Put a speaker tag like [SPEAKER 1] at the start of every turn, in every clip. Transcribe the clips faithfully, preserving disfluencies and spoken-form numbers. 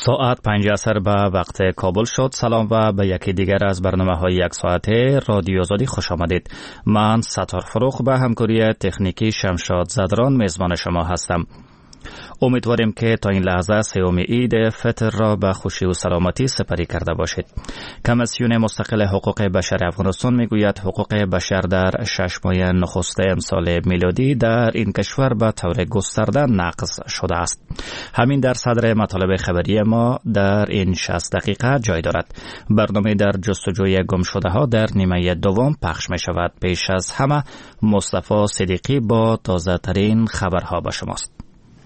[SPEAKER 1] ساعت پنج عصر به وقت کابل شد. سلام و به یکی دیگر از برنامه های یک ساعته رادیو آزادی خوش آمدید. من ستار فروخ به همکاری تکنیکی شمشاد زدران میزبان شما هستم. امیدواریم که تا این لحظه سیوم عید فطر را به خوشی و سلامتی سپری کرده باشید. کمیسیون مستقل حقوق بشر افغانستان میگوید حقوق بشر در شش ماه نخست امسال میلادی در این کشور به طور گسترده نقض شده است. همین در صدر مطالب خبری ما در این شصت دقیقه جای دارد. برنامه در جستجوی گم شده ها در نیمه دوم پخش می شود. پیش از همه مصطفی صدیقی با تازه ترین خبرها به شماست.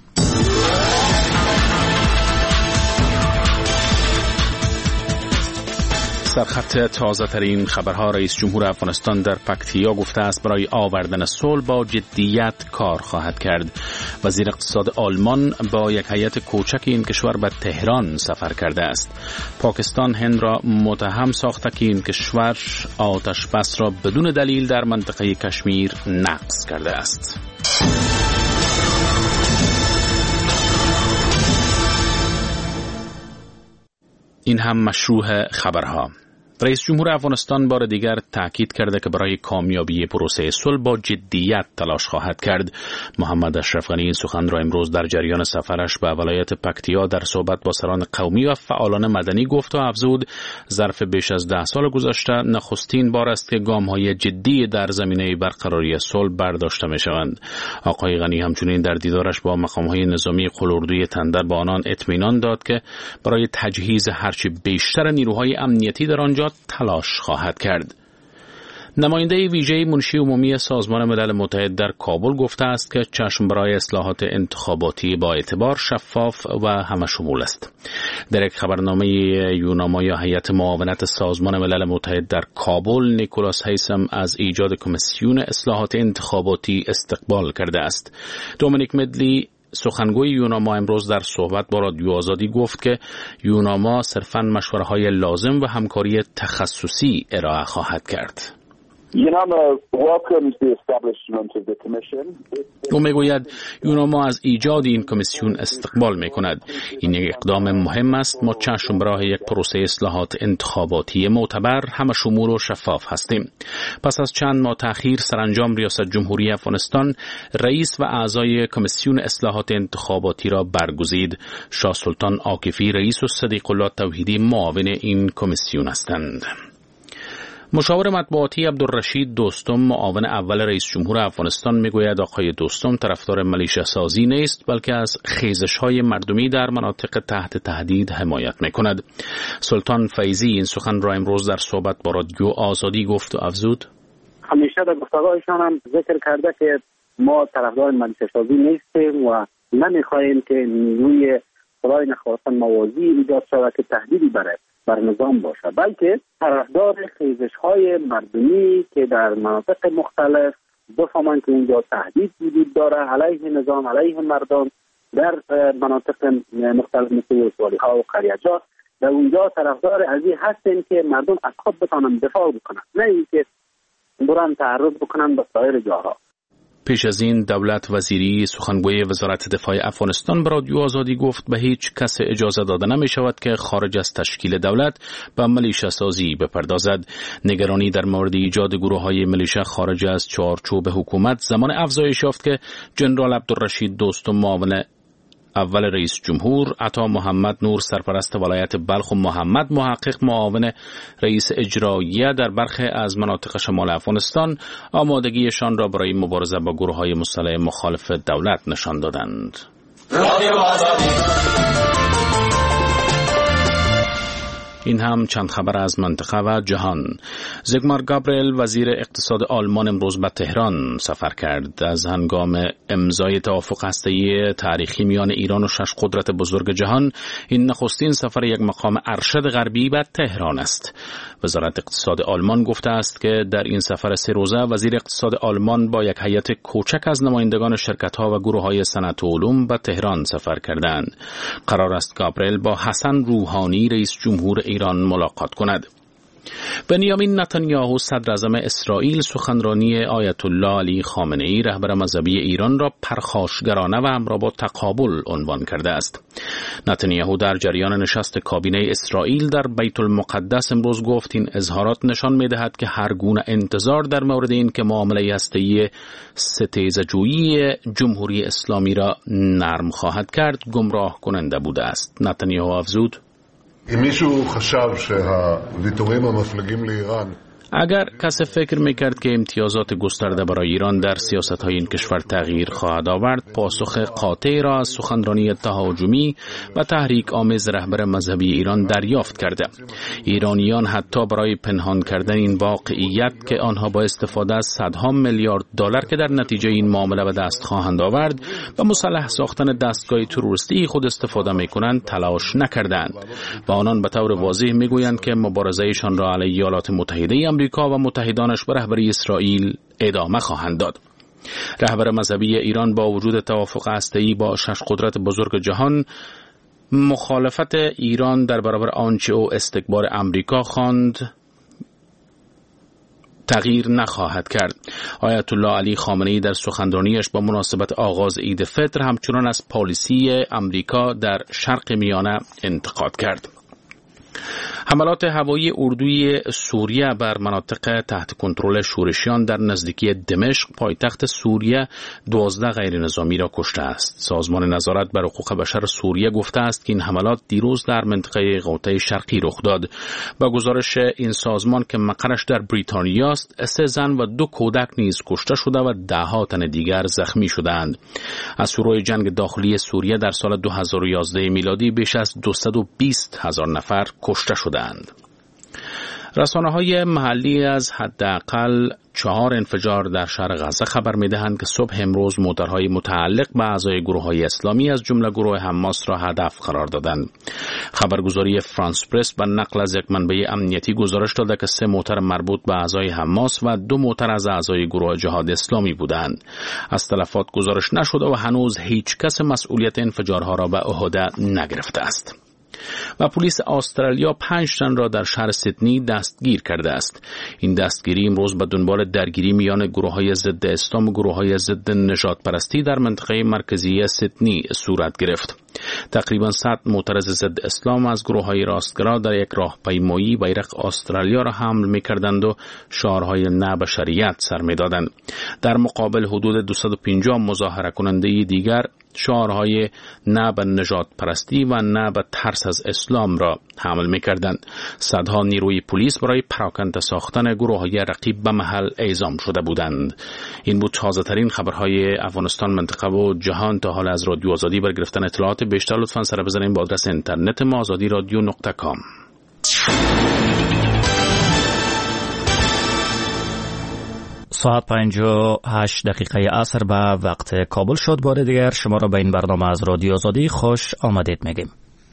[SPEAKER 2] در خط تازه ترین خبرها، رئیس جمهور افغانستان در پکتیا گفته است برای آوردن صلح با جدیت کار خواهد کرد. وزیر اقتصاد آلمان با یک هیئت کوچک این کشور به تهران سفر کرده است. پاکستان هند را متهم ساخته که این کشور آتش بس را بدون دلیل در منطقه کشمیر نقض کرده است. این هم مشروع خبرها. رئیس جمهور افغانستان بار دیگر تاکید کرده که برای کامیابی پروسه صلح با جدیت تلاش خواهد کرد. محمد اشرف غنی این سخن را امروز در جریان سفرش به ولایت پکتیا در صحبت با سران قومی و فعالان مدنی گفت و افزود ظرف بیش از ده سال گذشته نخستین بار است که گام‌های جدی در زمینه برقراری صلح برداشته می‌شوند. آقای غنی همچنین در دیدارش با مقام‌های نظامی قلاردوی تندر با آنان اطمینان داد که برای تجهیز هرچه بیشتر نیروهای امنیتی در آنجا تلاش خواهد کرد. نماینده ویژه منشی عمومی سازمان ملل متحد در کابل گفته است که چشم برای اصلاحات انتخاباتی با اعتبار، شفاف و همشمول است. در یک خبرنامه یوناما یا هیئت معاونت سازمان ملل متحد در کابل، نیکولاس هیثم از ایجاد کمیسیون اصلاحات انتخاباتی استقبال کرده است. دومینیک مدلی سخنگوی یوناما امروز در صحبت با رادیو آزادی گفت که یوناما صرفاً مشوره‌های لازم و همکاری تخصصی ارائه خواهد کرد. او میگوید یوناما از ایجاد این کمیسیون استقبال میکند. این یک اقدام مهم است. ما چشم برای یک پروسه اصلاحات انتخاباتی معتبر، همشمول و شفاف هستیم. پس از چند ماه تأخیر، سرانجام ریاست جمهوری افغانستان رئیس و اعضای کمیسیون اصلاحات انتخاباتی را برگزید. شاه سلطان عاکفی رئیس و صدیق الله توحیدی معاون این کمیسیون هستند. مشاور مطبوعاتی عبدالرشید دوستم، معاون اول رئیس جمهور افغانستان، میگوید آقای دوستم طرفدار ملیشه سازی نیست، بلکه از خیزش‌های مردمی در مناطق تحت تهدید حمایت میکند. سلطان فیضی این سخن را امروز در صحبت با رادیو آزادی گفت و افزود:
[SPEAKER 3] همیشه در گفتگوهایشان هم ذکر کرده که ما طرفدار ملیشه سازی نیستیم و نمیخواهیم که نیروی خدای نخواستن موازی ایجاد شود که تهدیدی بره بر نظام باشه، بلکه طرفدار خیزش‌های مردمی که در مناطق مختلف بفهمند که اونجا تهدید وجود داره علیه نظام، علیه مردم در مناطق مختلف مثل ولسوالی‌ها و قریه‌جات، در اونجا طرفدار از این هستیم که مردم از خود بتوانند دفاع بکنند، نه اینکه برن تعرض بکنند به سایر جاها.
[SPEAKER 2] پیش از این دولت وزیری سخنگوی وزارت دفاع افغانستان به رادیو آزادی گفت به هیچ کس اجازه داده نمی شود که خارج از تشکیل دولت به ملیشه سازی بپردازد. نگرانی در مورد ایجاد گروه های ملیشه خارج از چارچوب حکومت زمان افزایش یافت که جنرال عبدالرشید دوستم معاون اول رئیس جمهور، عطا محمد نور سرپرست ولایت بلخ و محمد محقق معاون رئیس اجراییه در برخی از مناطق شمال افغانستان آمادگیشان را برای مبارزه با گروه‌های مسلح مخالف دولت نشان دادند. این هم چند خبر از منطقه و جهان. زیگمار گابریل وزیر اقتصاد آلمان امروز به تهران سفر کرد. از هنگام امضای توافق هسته‌ای تاریخی میان ایران و شش قدرت بزرگ جهان، این نخستین سفر یک مقام ارشد غربی به تهران است. وزارت اقتصاد آلمان گفته است که در این سفر سه روزه وزیر اقتصاد آلمان با یک هیئت کوچک از نمایندگان شرکت‌ها و گروه‌های صنعت و علوم به تهران سفر کردند. قرار است گابریل با حسن روحانی رئیس جمهور ایران ملاقات کند. بنیامین نتانیاهو صدر اعظم اسرائیل سخنرانی آیت الله علی خامنه ای رهبر مذهبی ایران را پرخاشگرانه و همراه با تقابل عنوان کرده است. نتانیاهو در جریان نشست کابینه اسرائیل در بیت المقدس امروز گفت این اظهارات نشان می‌دهد که هر گونه انتظار در مورد این که معامله هسته‌ای ستیزه‌جویی جمهوری اسلامی را نرم خواهد کرد گمراه کننده بوده است. نتانیاهو افزود: اگر کسی فکر میکرد که امتیازات گسترده برای ایران در سیاست‌های این کشور تغییر خواهد آورد، پاسخ قاطعی را از سخنرانی تهاجمی و تحریک آمیز رهبر مذهبی ایران دریافت کرده. ایرانیان حتی برای پنهان کردن این واقعیت که آنها با استفاده از صدها میلیارد دلار که در نتیجه این معامله به دست خواهند آورد و مسلح ساختن دستگاه تروریستی خود استفاده میکنند تلاش نکردند و آنان به طور واضح میگویند که مبارزهشان را علیه ایالات متحده امریکا و متحدانش به رهبری اسرائیل ادامه خواهند داد. رهبر مذهبی ایران با وجود توافق هسته‌ای با شش قدرت بزرگ جهان مخالفت ایران در برابر آنچه او استکبار امریکا خواند تغییر نخواهد کرد. آیت الله علی خامنه ای در سخنرانیش با مناسبت آغاز عید فطر همچنان از پالیسی امریکا در شرق میانه انتقاد کرد. حملات هوایی اردوی سوریه بر مناطق تحت کنترل شورشیان در نزدیکی دمشق پایتخت سوریه دوازده غیر نظامی را کشته است. سازمان نظارت بر حقوق بشر سوریه گفته است که این حملات دیروز در منطقه غوطه شرقی رخ داد. با گزارش این سازمان که مقرش در بریتانیا است، سه زن و دو کودک نیز کشته شده و ده ها تن دیگر زخمی شدند. از شروع جنگ داخلی سوریه در سال دو هزار و یازده میلادی بیش از دویست و بیست هزار نفر کشته شدند. رسانه‌های محلی از حداقل چهار انفجار در شهر غزه خبر می‌دهند که صبح امروز موتورهای متعلق به اعضای گروه‌های اسلامی از جمله گروه حماس را هدف قرار دادند. خبرگزاری فرانس پرس با نقل از یک منبع امنیتی گزارش داده که سه موتور مربوط به اعضای حماس و دو موتور از اعضای گروه جهاد اسلامی بودند. از تلفات گزارش نشده و هنوز هیچ کس مسئولیت انفجارها را به عهده نگرفته است. و پلیس استرالیا پنج تن را در شهر سیدنی دستگیر کرده است. این دستگیری امروز به دنبال درگیری میان گروه‌های ضد اسلام و گروه‌های ضد نژاد پرستی در منطقه مرکزی سیدنی صورت گرفت. تقریباً صد معترض ضد اسلام از گروه‌های راستگرا در یک راهپیمایی بیرق استرالیا را حمل می‌کردند و شعارهای نه به شریعت سر می‌دادند. در مقابل حدود دویست و پنجاه مظاهره کننده دیگر شعارهای نه به نژاد پرستی و نه به ترس از اسلام را حمل می‌کردند. صدها نیروی پلیس برای پراکنده ساختن گروه‌های رقیب به محل اعزام شده بودند. این بود تازه‌ترین خبرهای افغانستان، منطقه و جهان. تا حال از رادیو آزادی برای گرفتن اطلاعات بیشتر لطفاً سر بزنید با آدرس اینترنت ما آزادی رادیو نقطه کام.
[SPEAKER 1] ساعت پنج و هشت دقیقه عصر به وقت کابل شد. بار دیگر شما را به این برنامه از رادیو آزادی خوش آمدید میگیم.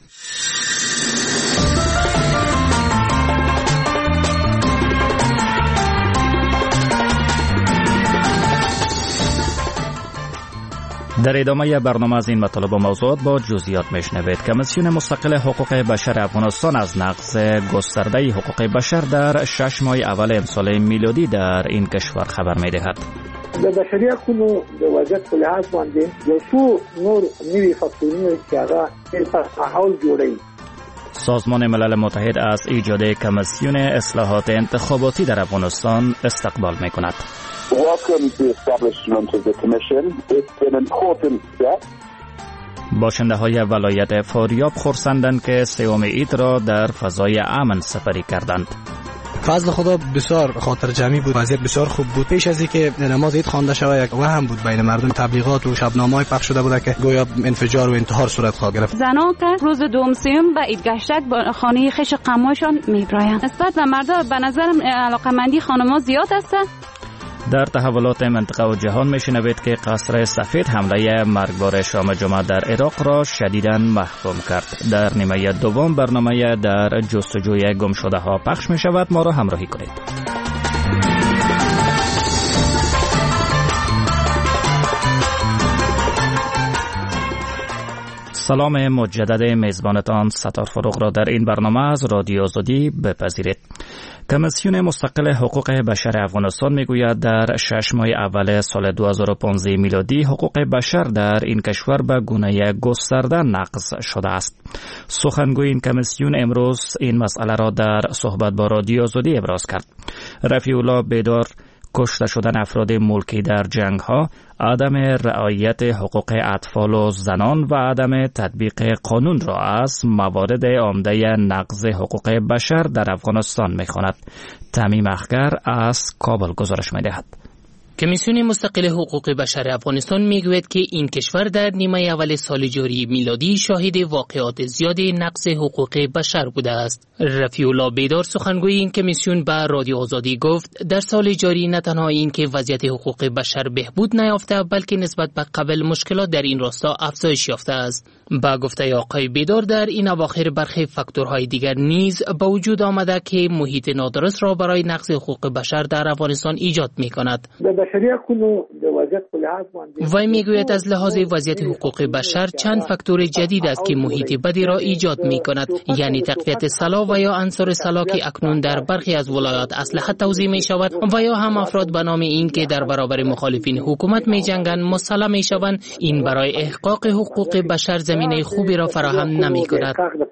[SPEAKER 1] در ادامه برنامه از این مطالب و موضوعات با جزئیات میشنوید. کمیسیون مستقل حقوق بشر افغانستان از نقض گسترده حقوق بشر در شش ماه اول امسال میلادی در این کشور خبر میدهد.
[SPEAKER 4] د بشري حقوقو د وضعیت په لحاظ باندې یو څو نور نوي فاکتورونه چې هغه په حال جوړوي.
[SPEAKER 1] سازمان ملل متحد از ایجاد کمیسیون اصلاحات انتخاباتی در افغانستان استقبال میکند.
[SPEAKER 5] Welcome to the establishment of the commission. It's an important step.
[SPEAKER 1] باشنده های ولایت فاریاب خرسندند که سوم عید را در فضای امن سپری کردند.
[SPEAKER 6] فضل خدا بسیار خاطر جمعی بود، وضعیت بسیار خوب بود. پیش از اینکه نماز عید خوانده شود یک وهم بود بین مردم، تبلیغات و شبنامه‌های پخش شده بود که گویا انفجار و انتحار صورت خواهد گرفت.
[SPEAKER 7] زنان که روز دوم سوم به عیدگشتک با خانه خش قماشان میبرایند. نسبت به مردان به نظرم علاقمندی خانم‌ها زیاد است.
[SPEAKER 1] در تحولات منطقه و جهان میشنوید که قصر سفید حمله مرگبار شام جمعه در عراق را شدیداً محکوم کرد. در نیمه دوم برنامه در جستجوی گمشده ها پخش می شود. ما را همراهی کنید. سلام مجدد میزبانتان ستار فروغ را در این برنامه از رادیو آزادی بپذیرید. کمیسیون مستقل حقوق بشر افغانستان میگوید در شش ماه اول سال دو هزار و پانزده میلادی حقوق بشر در این کشور به گونه گسترده نقض شده است. سخنگوی این کمیسیون امروز این مسئله را در صحبت با رادیو آزادی ابراز کرد. رفیع الله بیدار کشته شدن افراد ملکی در جنگ ها، عدم رعایت حقوق اطفال و زنان و عدم تطبیق قانون را از موارد عمده نقض حقوق بشر در افغانستان می‌خواند. تمیم اخگر از کابل گزارش می‌دهد.
[SPEAKER 8] کمیسیون مستقل حقوق بشر افغانستان میگوید که این کشور در نیمه اول سال جاری میلادی شاهد واقعات زیاد نقض حقوق بشر بوده است. رفیع الله بیدار سخنگوی این کمیسیون به رادیو آزادی گفت در سال جاری نه تنها این که وضعیت حقوق بشر بهبود نیافته بلکه نسبت به قبل مشکلات در این راستا افزایش یافته است. با گفته آقای بیدار در این اواخر برخی فاکتورهای دیگر نیز به وجود آمده که محیط نادرست را برای نقض حقوق بشر در افغانستان ایجاد می‌کند. وی میگوید از لحاظ وضعیت حقوق بشر چند فاکتور جدید است که محیط بدی را ایجاد می‌کند، یعنی تقویت سلاح و یا انصار سلاح که اکنون در برخی از ولایات اسلحه توزیع می‌شود و یا هم افراد به نام این که در برابر مخالفین حکومت می‌جنگند مسلح می‌شوند. این برای احقاق حقوق بشر زمینه خوبی را فراهم نمی‌کند.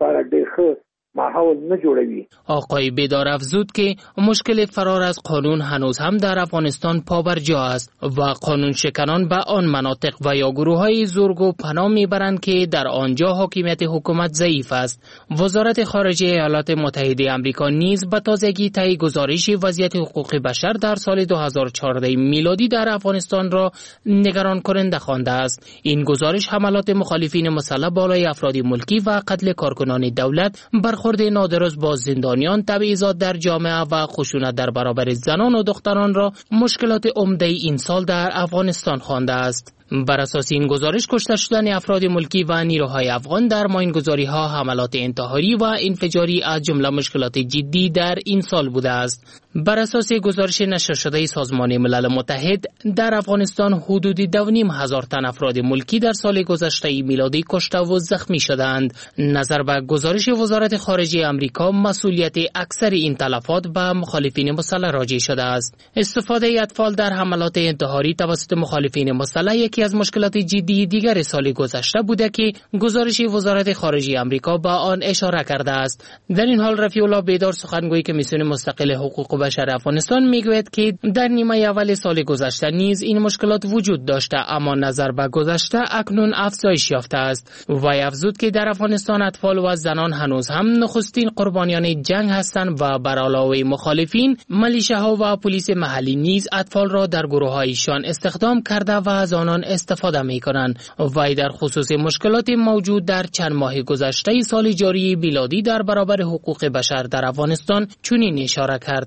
[SPEAKER 8] آقای بیدار افزود که مشکل فرار از قانون هنوز هم در افغانستان پابرجا است و قانون شکنان به آن مناطق و یا گروه‌های زورگو پناه میبرند که در آنجا حاکمیت حکومت ضعیف است. وزارت خارجه ایالات متحده آمریکا نیز به تازگی طی گزارش وضعیت حقوق بشر در سال دو هزار و چهارده میلادی در افغانستان را نگران کننده خوانده است. این گزارش حملات مخالفین مسلح بالای افراد ملکی و قتل کارکنان دولت، برخورد نادرست با زندانیان، تبعیضات در جامعه و خشونت در برابر زنان و دختران را مشکلات عمده این سال در افغانستان خوانده است. بر اساس این گزارش کشته شدن افراد ملکی و نیروهای افغان در ماینگذاری‌ها، حملات انتحاری و انفجاری از جمله مشکلات جدی در این سال بوده است. بر اساس گزارش نشر شده سازمان ملل متحد در افغانستان حدود دو و نیم هزار تن افراد ملکی در سال گذشته میلادی کشته و زخمی شدند. نظر به گزارش وزارت خارجه آمریکا، مسئولیت اکثر این تلفات به مخالفین مسلح راجع شده است. استفاده اطفال در حملات انتحاری توسط مخالفین مسلح یکی از مشکلات جدی دیگر سال گذشته بوده که گزارش وزارت خارجه آمریکا با آن اشاره کرده است. در این حال رفیع الله بیدار سخنگوی کمیسیون مستقل حقوق بشر افغانستان میگوید که در نیمه اول سال گذشته نیز این مشکلات وجود داشته، اما نظر به گذشته اکنون افزایش یافته است. وی افزود که در افغانستان اطفال و زنان هنوز هم نخستین قربانیان جنگ هستند و بر علاوه مخالفین، ملیشه‌ها و پلیس محلی نیز اطفال را در گروه‌هایشان استخدام کرده و از آنان استفاده می‌کنند. وی در خصوص مشکلات موجود در چند ماه گذشته سال جاری میلادی در برابر حقوق بشر در افغانستان چنین اشاره کرد.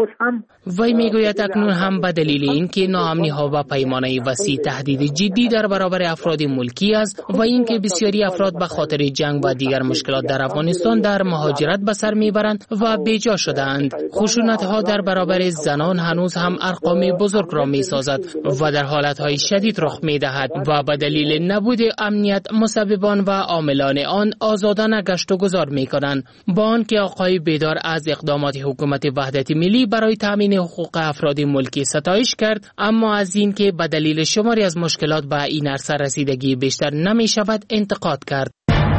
[SPEAKER 8] وی میگوید اکنون هم به دلیل اینکه ناامنی‌ها و پیمانه وسیع تهدید جدی در برابر افراد ملکی است و اینکه بسیاری افراد به خاطر جنگ و دیگر مشکلات در افغانستان در مهاجرت به سر میبرند و بیجا شده‌اند. خشونت‌ها در برابر زنان هنوز هم ارقام بزرگ را میسازد و در حالت‌های شدید رخ میدهد و به دلیل نبود امنیت مسببان و عاملان آن آزادانه گشت و گذار میکنند. با آنکه آقای بیدار از اقدامات حکومت وحدت ملی برای تامین حقوق افراد ملکی ستایش کرد، اما از این که به دلیل شماری از مشکلات به این عرصه رسیدگی بیشتر نمی شود انتقاد کرد.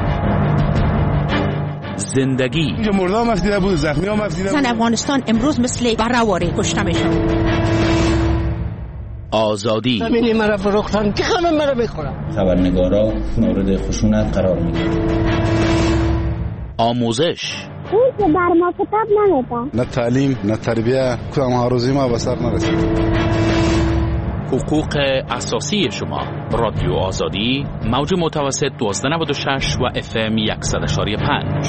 [SPEAKER 2] زندگی
[SPEAKER 9] مردم مفدیده بود، زخمی ها مفدیده بود.
[SPEAKER 10] زن افغانستان امروز مثل برهواری کشته میشن.
[SPEAKER 2] آزادی
[SPEAKER 11] زمینی مرا فروختن که همه مرا بخورن.
[SPEAKER 12] خبرنگارا مورد خشونت قرار میگیرن.
[SPEAKER 2] آموزش
[SPEAKER 13] اون که بر ما کتاب نمیدن.
[SPEAKER 9] نه تعلیم نه تربیه، کدام هاروزی ما به سر نرسید.
[SPEAKER 2] حقوق اساسی شما. رادیو آزادی، موج متوسط دوازده نود و شش و اف ام صد و پنج.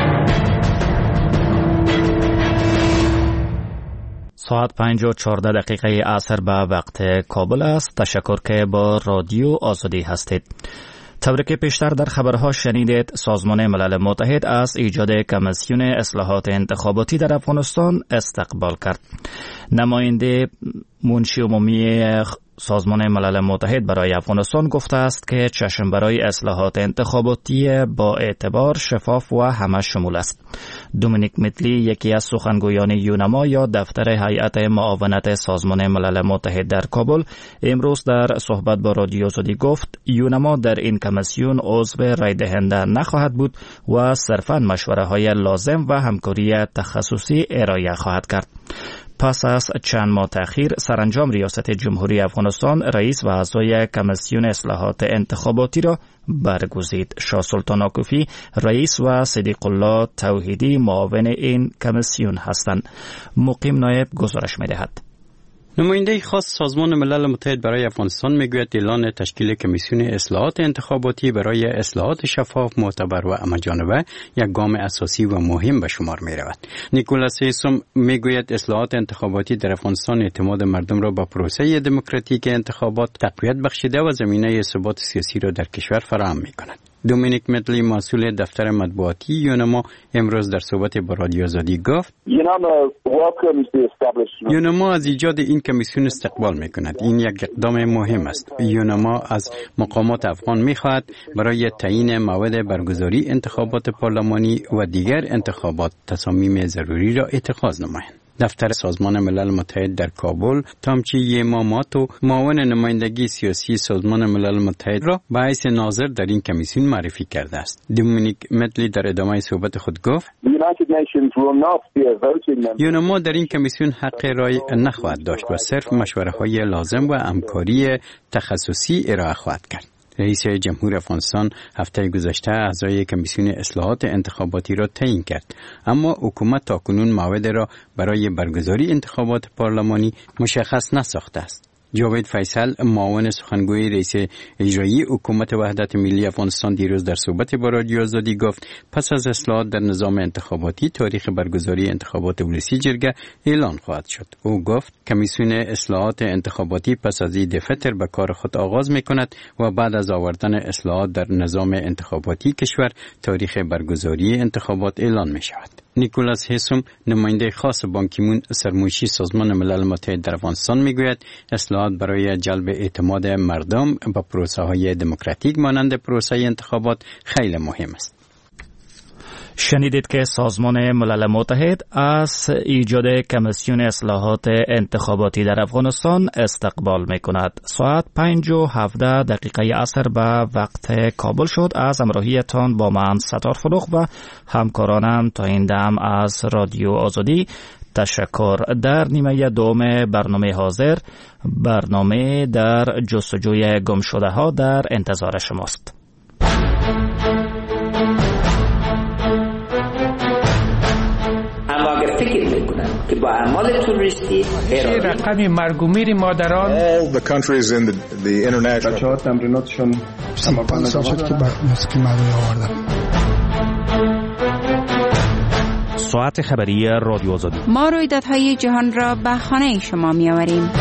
[SPEAKER 1] ساعت پنج و چهارده دقیقه عصر به وقت کابل است. تشکر که با رادیو آزادی هستید. طوری که پیشتر در خبرها شنیدید، سازمان ملل متحد از ایجاد کمیسیون اصلاحات انتخاباتی در افغانستان استقبال کرد. نماینده منشی عمومی سازمان ملل متحد برای افغانستان گفته است که چشم برای اصلاحات انتخاباتی با اعتبار، شفاف و همه شمول است. دومینیک میتلی، یکی از سخنگویان یونما یا دفتر هیئت معاونت سازمان ملل متحد در کابل، امروز در صحبت با رادیو آزادی گفت یونما در این کمیسیون عضو رای دهنده نخواهد بود و صرفاً مشوره های لازم و همکاری تخصصی ارائه خواهد کرد. پس از چند ماه تأخیر، سرانجام ریاست جمهوری افغانستان رئیس و اعضای کمیسیون اصلاحات انتخاباتی را برگزید. شاه سلطان آکوفی رئیس و صدیق الله توحیدی معاون این کمیسیون هستند. مقیم نایب گزارش می‌دهد.
[SPEAKER 14] نماینده خاص سازمان ملل متحد برای افغانستان میگوید اعلان تشکیل کمیسیون اصلاحات انتخاباتی برای اصلاحات شفاف، معتبر و همه‌جانبه یک گام اساسی و مهم به شمار می رود. نیکولاس هیسوم میگوید اصلاحات انتخاباتی در افغانستان اعتماد مردم را به پروسه دموکراتیک انتخابات تقویت بخشیده و زمینه ثبات سیاسی را در کشور فراهم می کند. دومینیک میتلی، مسئول دفتر مطبوعاتی یونما، امروز در صحبت با رادیو آزادی گفت یونما از ایجاد این کمیسیون استقبال می کند. این یک اقدام مهم است. یونما از مقامات افغان می خواهد برای تعیین موعد برگزاری انتخابات پارلمانی و دیگر انتخابات تصامیم ضروری را اتخاذ نمایند. دفتر سازمان ملل متحد در کابل، تامچی یماماتو، معاون نمایندگی سیاسی سازمان ملل متحد را به حیث ناظر در این کمیسیون معرفی کرده است. دومینیک میتلی در ادامه صحبت خود گفت یونما در این کمیسیون حق رای نخواهد داشت و صرف مشوره های لازم و همکاری تخصصی ارائه خواهد کرد. رئیس جمهور افغانستان هفته گذشته اعضای کمیسیون اصلاحات انتخاباتی را تعیین کرد، اما حکومت تاکنون موعد را برای برگزاری انتخابات پارلمانی مشخص نساخته است. جاوید فیصل، معاون سخنگوی رئیس اجرایی حکومت وحدت ملی افغانستان، دیروز در صحبت با رادیو آزادی گفت پس از اصلاحات در نظام انتخاباتی تاریخ برگزاری انتخابات ولسی جرگه اعلان خواهد شد. او گفت کمیسیون اصلاحات انتخاباتی پس از عید فطر به کار خود آغاز می‌کند و بعد از آوردن اصلاحات در نظام انتخاباتی کشور تاریخ برگزاری انتخابات اعلان می‌شود. نیکولاس هیسوم، نماینده خاص بان کی مون سرمایشی سازمان ملل متحد در افغانستان میگوید اصلاحات برای جلب اعتماد مردم به پروسه های دموکراتیک مانند پروسه انتخابات خیلی مهم است.
[SPEAKER 1] شنیدید که سازمان ملل متحد از ایجاد کمیسیون اصلاحات انتخاباتی در افغانستان استقبال می کند. ساعت پنج و هفده دقیقه عصر به وقت کابل شد. از همراهیتان با من ستار فروغ و همکارانم تا این دم از رادیو آزادی تشکر. در نیمه دوم برنامه حاضر، برنامه در جستجوی گم شده ها در انتظار شماست.
[SPEAKER 15] که با اعمال توریستی
[SPEAKER 11] رقم مرگ و میر مادران
[SPEAKER 16] all the countries in the, the international
[SPEAKER 17] بچه‌ها تمریناتشون
[SPEAKER 18] پنج سال شد که موسیقی مردمی آوردم.
[SPEAKER 2] ساعت خبری رادیو آزادی.
[SPEAKER 19] ما رویدادهای جهان را به خانه شما می‌آوریم.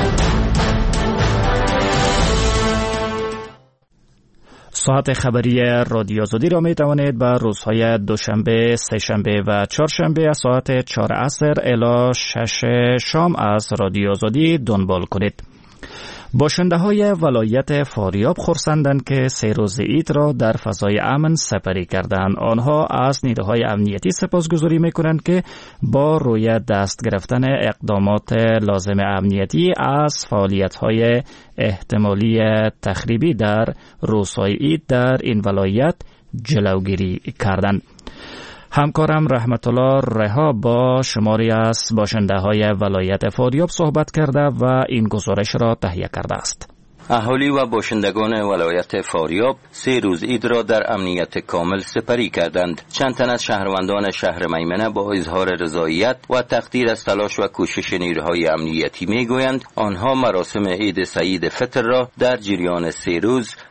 [SPEAKER 1] ساعت خبری رادیو آزادی را می توانید به روزهای دوشنبه، سه‌شنبه و چهارشنبه از ساعت چهار عصر الی شش شام از رادیو آزادی دنبال کنید. باشنده های ولایت فاریاب خرسندند که سه روز عید را در فضای امن سپری کردند. آنها از نیروهای امنیتی سپاسگزاری می‌کنند که با روی دست گرفتن اقدامات لازم امنیتی از فعالیت‌های احتمالی تخریبی در روزهای عید در این ولایت جلوگیری کردند. همکارم رحمت الله رها با شماری از باشنده های ولایت فاریاب صحبت کرده و این گزارش را تهیه کرده است.
[SPEAKER 20] اهالی و باشندگان ولایت فاریاب سه روز عید را در امنیت کامل سپری کردند. چند تن از شهروندان شهر میمنه با اظهار رضایت و تقدیر از تلاش و کوشش نیروهای امنیتی میگویند آنها مراسم عید سعید فطر را در جریان سه روز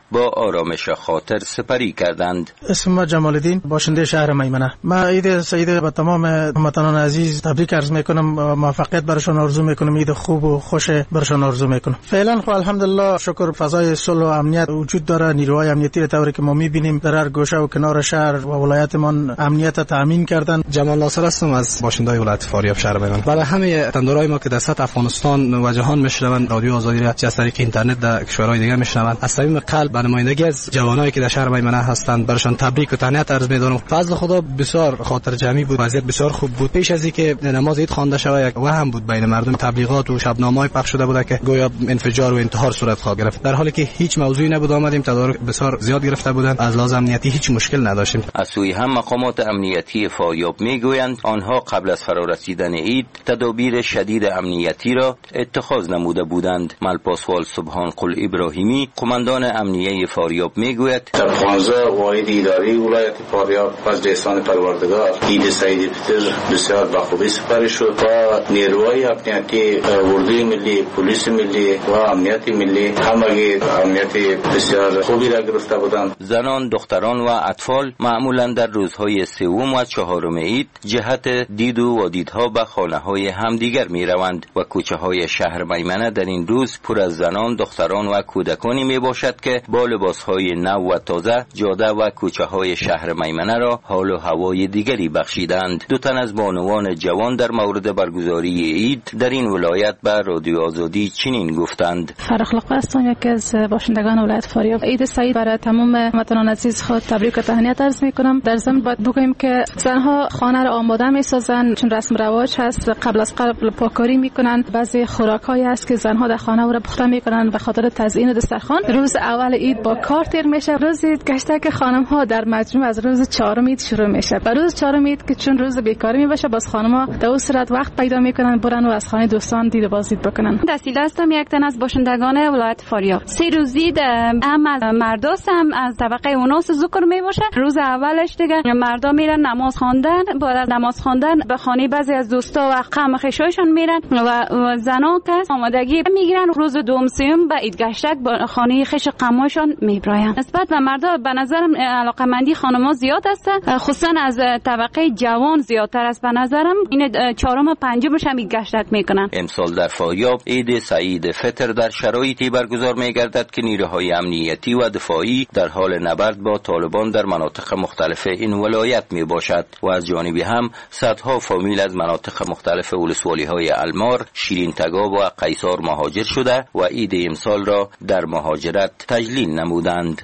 [SPEAKER 20] با آرامش خاطر سپری کردند.
[SPEAKER 6] اسم ما جمال الدین، باشنده شهر میمنه. ما عید سعید با تمام هموطنان عزیز تبریک عرض میکنم، موفقیت برشان آرزو میکنم، عید خوب و خوش برشان آرزو میکنم. فعلا خب الحمدلله شکر فضای صلح و امنیت وجود داره. نیروهای امنیتی طوری که ما میبینیم در هر گوشه و کنار شهر و ولایتمان امنیت تامین کردن. جمال ناصر هستم از باشنده‌های ولایت فاریاب شهر میمنه. برای همه تندرهای ما که در سطح افغانستان و جهان میشنوند رادیو آزادی را از طریق اینترنت در کشورهای دیگه میشنوند، از صمیم قلب به نمایندگی از جوانایی که در شهر میمنه هستند برشان تبریک و تهنیت عرض می‌دارم. فضل خدا بسیار خاطر جمعی بود، وضعیت بسیار خوب بود. پیش از اینکه نماز عید خوانده شود یک وهم بود بین مردم، تبلیغات و شبنامه‌های پخش شده بود که گویا انفجار و انتحار صورت خواهد گرفت، در حالی که هیچ موضوعی نبود. آمدیم تدارک بسیار زیاد گرفته بودند، از لحاظ امنیتی هیچ مشکل نداشتیم.
[SPEAKER 20] از سوی هم مقامات امنیتی فاریاب میگویند آنها قبل از فرارسیدن عید تدابیر شدید امنیتی را اتخاذ نموده بودند. ملپاسوال سبحان قل ابراهیمی قماندان امنیه فاریاب میگوید
[SPEAKER 12] در پانزده واحد اداری ولایت فاریاب پس دیستان پروردگار عید سعید فطر بسیار با خوبی سپری شد و نیروهای امنیتی اردوی ملی، پلیس ملی و امنیت ملی همگی امنیت بسیار خوبی را گرفته بودند.
[SPEAKER 20] زنان، دختران و اطفال معمولا در روزهای سوم و چهارم عید جهت دید و وادیدها به خانه‌های همدیگر می‌روند و کوچه‌های شهر میمنه در این روز پر از زنان، دختران و کودکانی میباشد که با لباس‌های نو و تازه جاده و کوچه‌های شهر میمنه را حال و هوای دیگری بخشیدند. دو تن از بانوان جوان در مورد برگزاری عید در این ولایت به رادیو آزادی چنین گفتند:
[SPEAKER 17] فرخلق هستم، یکی از باشندگان ولایت فاریاب. عید سعید برای تمام هموطنان عزیز خود تبریک و تهنیت عرض می‌کنم. در ضمن باید بگویم که زنها خانه را آماده می‌سازند، چون رسم رواج هست، قبل از قبل پاکاری می‌کنند. بعضی خوراک‌هایی هست که زنها در خانه او را پخته می‌کنند به خاطر تزیین دسترخوان. روز اول عید با کار تیر میشه. روز عید گشته که خانم‌ها در مجموع از روز چهارم عید شروع میشه. و روز چهارم عید که چون روز بیکاری میباشه، باز خانم‌ها در اون صورت وقت پیدا میکنن برن و از خانه دوستان دید و بازدید بکنن.
[SPEAKER 7] دستیل هستم، یک تن از باشندگان ولایت فاریاب. سه روز عید هم از مرداست هم از طبقه اوناس ذکر میباشه. روز اولش دیگه مردا میرن نماز خواندن، بعد از نماز خواندن به خانه بعضی از دوستا و قوم خویشایشان میرن و زنا که آمادگی میگیرن. روز دوم سوم به عید گشتک به خانه خویش قومشان میبراین. نسبت به مردا به نظرم علاقمندی خانم‌ها زیاد است، خصوصا از طبقه جوان زیادتر است. به نظرم این چهارم و پنجمش هم عید گشتک میکنن.
[SPEAKER 20] امسال در فاریاب عید سعید فطر در شرایطی برگزار میگردد که نیروهای امنیتی و دفاعی در حال نبرد با طالبان در مناطق مختلف این ولایت می باشد و از جانبی هم صدها فامیل از مناطق مختلف ولسوالی‌های المار، شیرین تگاب و قیصار مهاجر شده و عید امسال را در مهاجرت تجلیل نمودند.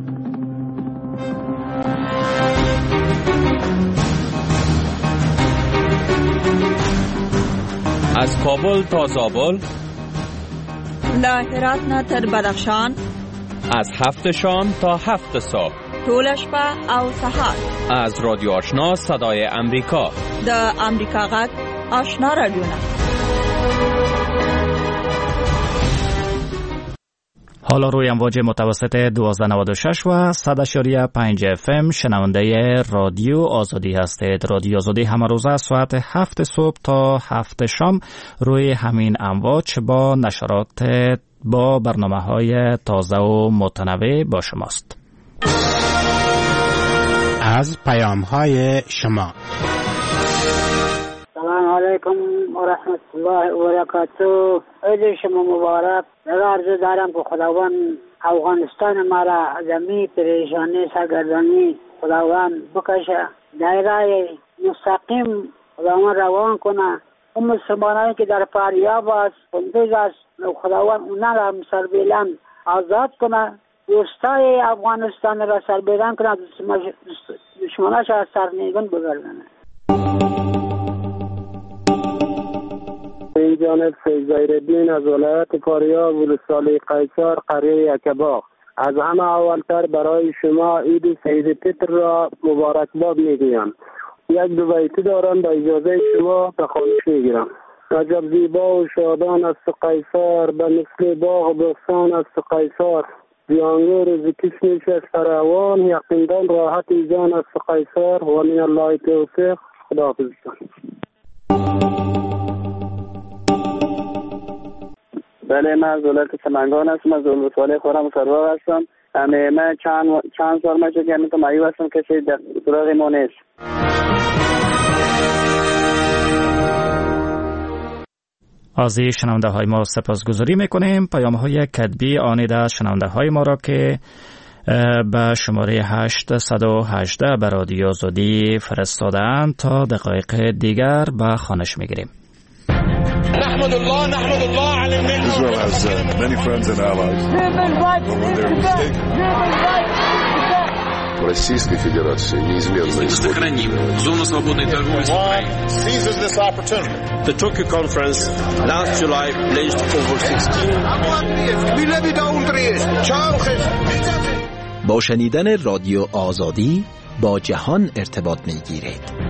[SPEAKER 21] از کابل تا زابل،
[SPEAKER 22] له هرات نه تر بدخشان،
[SPEAKER 21] از هفت شام تا هفت صبح،
[SPEAKER 22] ټول شپه او سهار،
[SPEAKER 21] از رادیو آشنا صدای امریکا،
[SPEAKER 22] د امریکا غږ آشنا رادیو.
[SPEAKER 1] حالا روی امواج متوسط دوازده نود و شش و صد اشاریه پنج اف ام شنونده رادیو آزادی هستید. رادیو آزادی همه روز از ساعت هفت صبح تا هفت شام روی همین امواج با نشرات با برنامه های تازه و متنوع با شماست.
[SPEAKER 23] از پیام های شما.
[SPEAKER 24] سلام علیکم و رحمت الله و برکاته. عید شما مبارک. عرض دارم که خداوند افغانستان ما را از این پریشانی سرگردانی خداوند بکشه، دایره مستقیم خداوند روان کنه. اون مسلمانانی که در فاریاب است، کندوز است، خداوند اونا را سربیلند آزاد کنه. دوستای افغانستان را سربیلند کنه، دشمناش را سرنگون بگردنه.
[SPEAKER 3] این جانب فیض زهیرالدین از ولایت فاریاب ولسوالی قیصار قریه یکباغ. از همه اولتر برای شما عید سعید فطر را مبارکباد میگویم. یک دو بیتی دارم، به اجازه شما به خواهش میگیرم. عجب زیبا و شادان است قیصار، به مثل باغ و بستان است قیصار. زیانگور ز کشمش است فراوان، یقیندان راحت جان است قیصار. و من الله توفیق. خداحافظ. بله، من از ولایت سمنگان هستم، از ولسوالی خرم سرواق هستم. همه من چند چند سال میشه که همین تو مایو هستم کسی در سراغ ما نیست.
[SPEAKER 1] از شنونده های ما سپاسگزاری میکنیم. پیام های کتبی آنیده از شنونده های ما را که به شماره هشت یک هشت به رادیو آزادی فرستادند تا دقایق دیگر به خوانش میگیریم.
[SPEAKER 4] نحمد الله نحمد الله علی المنه.
[SPEAKER 16] Israel has uh, many friends and allies.
[SPEAKER 5] Российской Федерации неизменно
[SPEAKER 4] сохраним зону свободной торговли с Украиной.
[SPEAKER 16] Seizes this opportunity.
[SPEAKER 4] The Tokyo conference last July pledged over sixteen.
[SPEAKER 8] با شنیدن رادیو آزادی با جهان ارتباط میگیرید.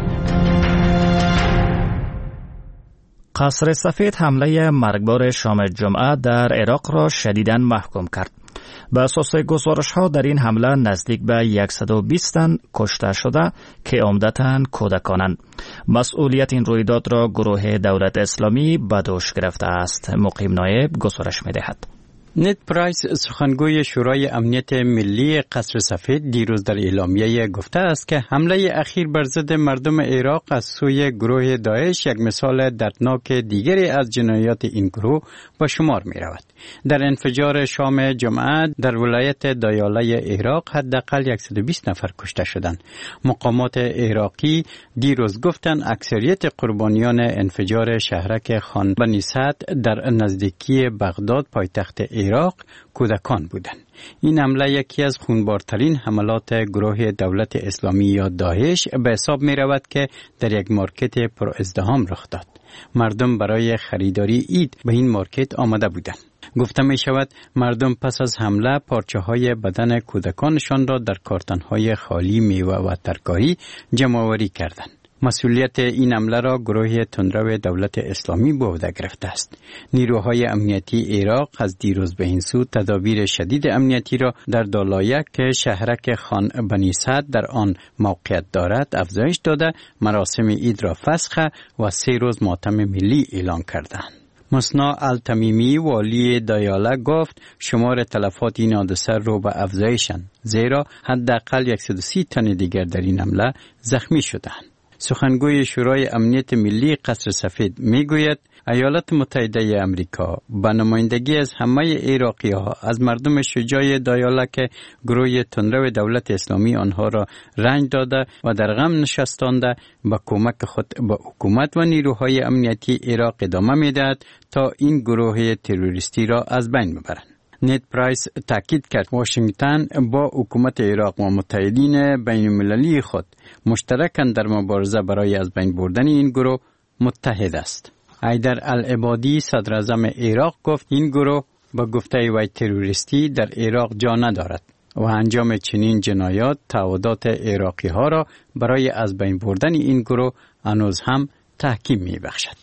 [SPEAKER 1] قصر سفید حمله مرگبار شام جمعه در عراق را شدیداً محکوم کرد. به اساس گزارش ها در این حمله نزدیک به صد و بیست تن کشته شده که عمدتاً کودکانند. مسئولیت این رویداد را گروه دولت اسلامی به دوش گرفته است. مقیم نایب گزارش می دهد.
[SPEAKER 14] نت پرایس سخنگوی شورای امنیت ملی قصر سفید دیروز در اعلامیه گفته است که حمله اخیر بر ضد مردم عراق از سوی گروه داعش یک مثال دردناک دیگری از جنایات این گروه به شمار می رود. در انفجار شام جمعه در ولایت دایاله عراق حداقل صد و بیست نفر کشته شدند. مقامات عراقی دیروز گفتند اکثریت قربانیان انفجار شهرک خان بنی سعد در نزدیکی بغداد پایتخت عراق کودکان بودند. این حمله یکی از خونبارترین حملات گروه دولت اسلامی یا داعش به حساب می رود که در یک مارکت پر ازدحام رخ داد. مردم برای خریداری عید به این مارکت آمده بودند. گفته می شود مردم پس از حمله پارچه های بدن کودکانشان را در کارتن های خالی میوه و ترکاری جمع آوری کردند. مسئولیت این حمله را گروه تندرو دولت اسلامی به عهده گرفته است. نیروهای امنیتی عراق از دیروز به این سو تدابیر شدید امنیتی را در دالایه که شهرک خان بنی سعد در آن موقعیت دارد افزایش داده مراسم عید را فسخ و سه روز ماتم ملی اعلان کردند. مصنع التمیمی والی دایاله گفت شمار تلفات این حادثه رو به افزایشند زیرا حداقل صد و سی تن دیگر در این حمله زخمی شدند. سخنگوی شورای امنیت ملی قصر سفید میگوید ایالات متحده امریکا به نمایندگی از همه عراقی ها از مردم شجاع دایاله که گروه تندرو دولت اسلامی آنها را رنج داده و در غم نشستانده به کمک خود به حکومت و نیروهای امنیتی عراق ادامه میدهد تا این گروه تروریستی را از بین ببرند. نت پرایس تاکید کرد واشنگتن با حکومت عراق و متحدین بین المللی خود مشترکاً در مبارزه برای از بین بردن این گروه متحد است. حیدر العبادی صدر اعظم عراق گفت این گروه با گفته وی تروریستی در عراق جا ندارد و انجام چنین جنایات تعهدات عراقی ها را برای از بین بردن این گروه هنوز هم تحکیم می بخشد.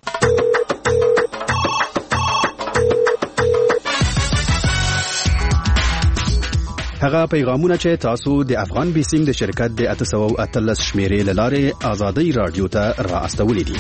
[SPEAKER 10] هغه پیغامونه چې تاسو د افغان بیسیم د شرکت د اتسو اتلس شمیرې لاره آزادی رادیو ته را استولې دي.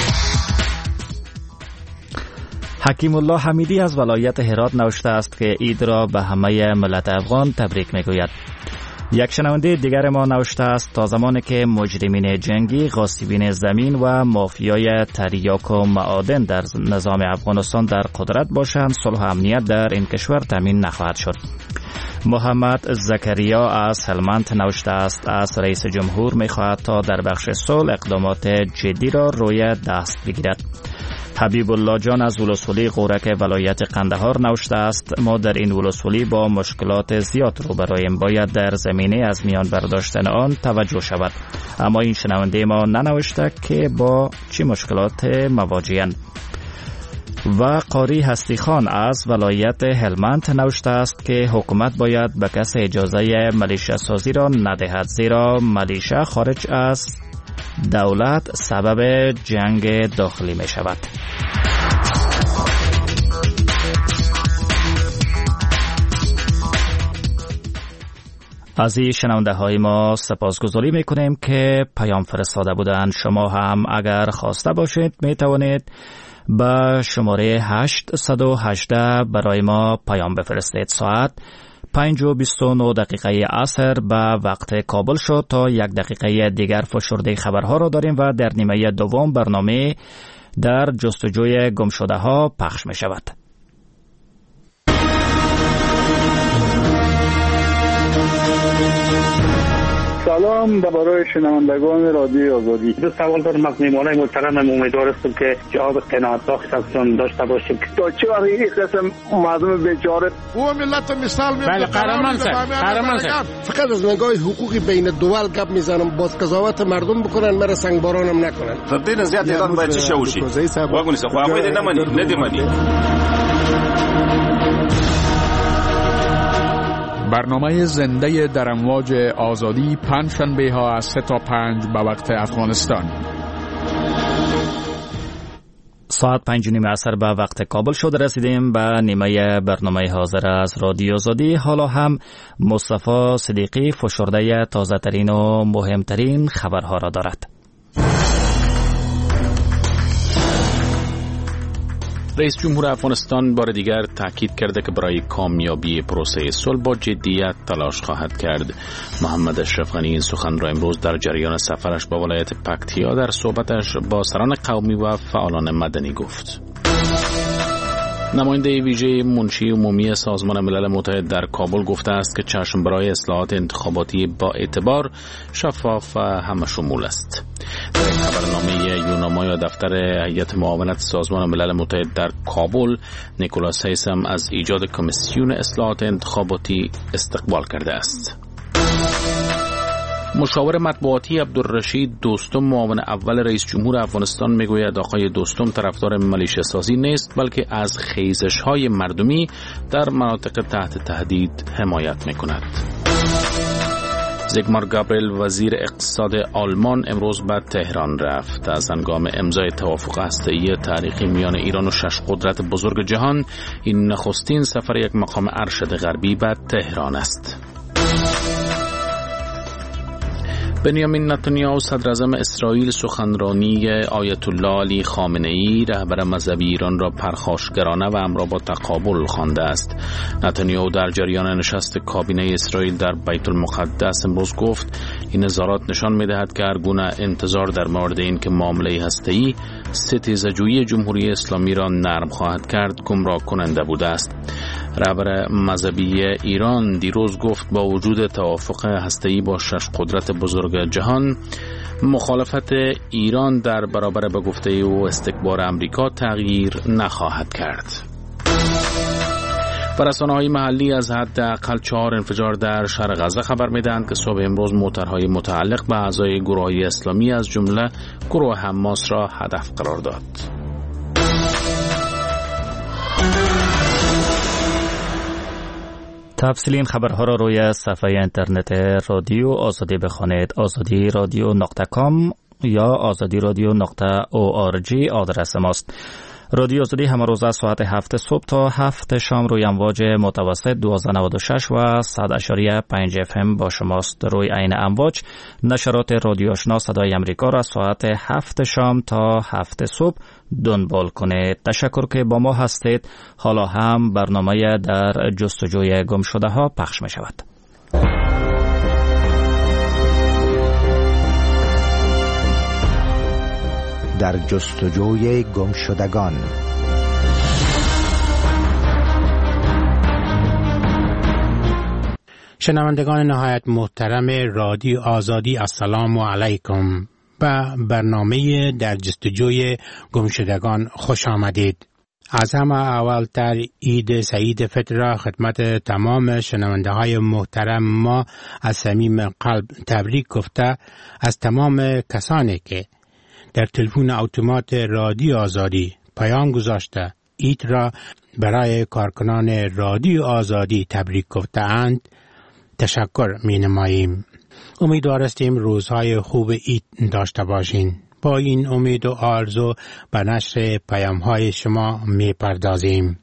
[SPEAKER 1] حکیم الله حمیدی از ولایت هرات نوشته است که عید را به همه ملت افغان تبریک میگوید. یک شنونده دیگر ما نوشته است تا زمانی که مجرمین جنگی، غاصبین زمین و مافیای تریاک و معادن در نظام افغانستان در قدرت باشند صلح و امنیت در این کشور تامین نخواهد شد. محمد زکریا از هلمند نوشته است از رئیس جمهور می‌خواهد تا در بخش صلح اقدامات جدی را روی دست بگیرد. حبیب الله جان از ولسوالی غورک ولایت قندهار نوشته است ما در این ولسوالی با مشکلات زیاد روبرویم، باید در زمینه از میان برداشتن آن توجه شود. اما این شنونده ما ننوشته که با چه مشکلات مواجه‌اند. و قاری هستی خان از ولایت هلمند نوشته است که حکومت باید به کس اجازه ملیشه سازی را ندهد زیرا ملیشه خارج از دولت سبب جنگ داخلی می شود. از این شنونده های ما سپاسگزاری می کنیم که پیام فرستاده بودند. شما هم اگر خواسته باشید می توانید با شماره هشت یک هشت برای ما پیام بفرستید. ساعت پنج و بیست و نه دقیقه عصر به وقت کابل شد. تا یک دقیقه دیگر فشرده خبرها را داریم و در نیمه دوم برنامه در جستجوی گمشده ها پخش می شود.
[SPEAKER 9] سلام برای شنوندگان رادیو آزادی. دو سوال دارم از میهمانای محترمم. امیدوار هستم که جواب قناعت بخش ازشان داشته باشیم.
[SPEAKER 3] تا چه وقت این قسم مردم بیچاره
[SPEAKER 11] او ملت مثال می
[SPEAKER 13] بله قهرمان صاحب قهرمان صاحب
[SPEAKER 11] فقط از نگاه حقوقی بین دول گپ میزنم. باز قضاوت مردم بکنن، مرا سنگبارانم نکنن.
[SPEAKER 15] تبدیل زیاد ایران باید چه شوشی واگونی سه خو هغه نه مني نه دی مني.
[SPEAKER 25] برنامه زنده در امواج آزادی پنج شنبه ها از سه تا پنج به وقت افغانستان.
[SPEAKER 1] ساعت پنج نیم عصر به وقت کابل شد. رسیدیم به نیمه برنامه حاضر از رادیو آزادی. حالا هم مصطفی صدیقی فشرده تازه ترین و مهمترین خبرها را دارد.
[SPEAKER 2] رئیس جمهور افغانستان بار دیگر تاکید کرده که برای کامیابی پروسه صلح با جدیت تلاش خواهد کرد. محمد اشرف غنی این سخن را امروز در جریان سفرش به ولایت پکتیا در صحبتش با سران قومی و فعالان مدنی گفت. نماینده ویژه منشی عمومی سازمان ملل متحد در کابل گفته است که چشم برای اصلاحات انتخاباتی با اعتبار، شفاف و همشمول است. در یک خبرنامه یوناما یا دفتر هیئت معاونت سازمان ملل متحد در کابل، نیکولاس هیثم از ایجاد کمیسیون اصلاحات انتخاباتی استقبال کرده است. مشاور مطبوعاتی عبدالرشید دوستم معاون اول رئیس جمهور افغانستان میگوید آقای دوستم طرفدار ملیشه سازی نیست، بلکه از خیزش های مردمی در مناطق تحت تهدید حمایت میکند. زیگمار گابریل وزیر اقتصاد آلمان امروز به تهران رفت. از هنگام امضای توافق هسته‌ای تاریخی میان ایران و شش قدرت بزرگ جهان، این نخستین سفر یک مقام ارشد غربی به تهران است. بنیامین نتانیاهو صدر اعظم اسرائیل سخنرانی آیت الله علی خامنه ای رهبر مذهبی ایران را پرخاشگرانه و همراه با تقابل خوانده است. نتانیاهو در جریان نشست کابینه اسرائیل در بیت المقدس امروز گفت این نظارات نشان می‌دهد که هر گونه انتظار در مورد این که معامله هسته‌ای ستیزه‌جویی جمهوری اسلامی را نرم خواهد کرد گمراه کننده بوده است. رهبر مذهبی ایران دیروز گفت با وجود توافق هسته‌ای با شش قدرت بزرگ جهان، مخالفت ایران در برابر به گفته او استکبار امریکا تغییر نخواهد کرد. رسانه‌های محلی از حداقل چهار انفجار در شهر غزه خبر می‌دهند که صبح امروز موترهای متعلق به اعضای گروه‌های اسلامی از جمله گروه حماس را هدف قرار داد.
[SPEAKER 1] تفصیل این خبرها را روی صفحه اینترنت رادیو آزادی بخوانید. آزادی رادیو نقطه کام یا آزادی رادیو نقطه او آر جی آدرس ماست. رادیو آزادی همه روز از ساعت هفت صبح تا هفت شام روی امواج متوسط دوازده و نود و شش و صد اشاریه پنج اف ام با شماست. روی عین امواج نشرات رادیو آشنا صدای امریکا را ساعت هفت شام تا هفت صبح دنبال کنید. تشکر که با ما هستید. حالا هم برنامه در جستجوی گمشده ها پخش می شود.
[SPEAKER 26] در جستجوی گمشدگان.
[SPEAKER 23] شنوندگان نهایت محترم رادیو آزادی، السلام علیکم. به برنامه در جستجوی گمشدگان خوش آمدید. از همه اولتر عید سعید فطر را خدمت تمام شنونده های محترم ما از صمیم قلب تبریک گفته، از تمام کسانی که در تلفن اتومات رادیو آزادی پیام گذاشته عید را برای کارکنان رادیو آزادی تبریک گفته اند تشکر می نماییم. امیدوار هستیم روزهای خوب عید داشته باشین. با این امید و آرزو به نشر پیام های شما می پردازیم.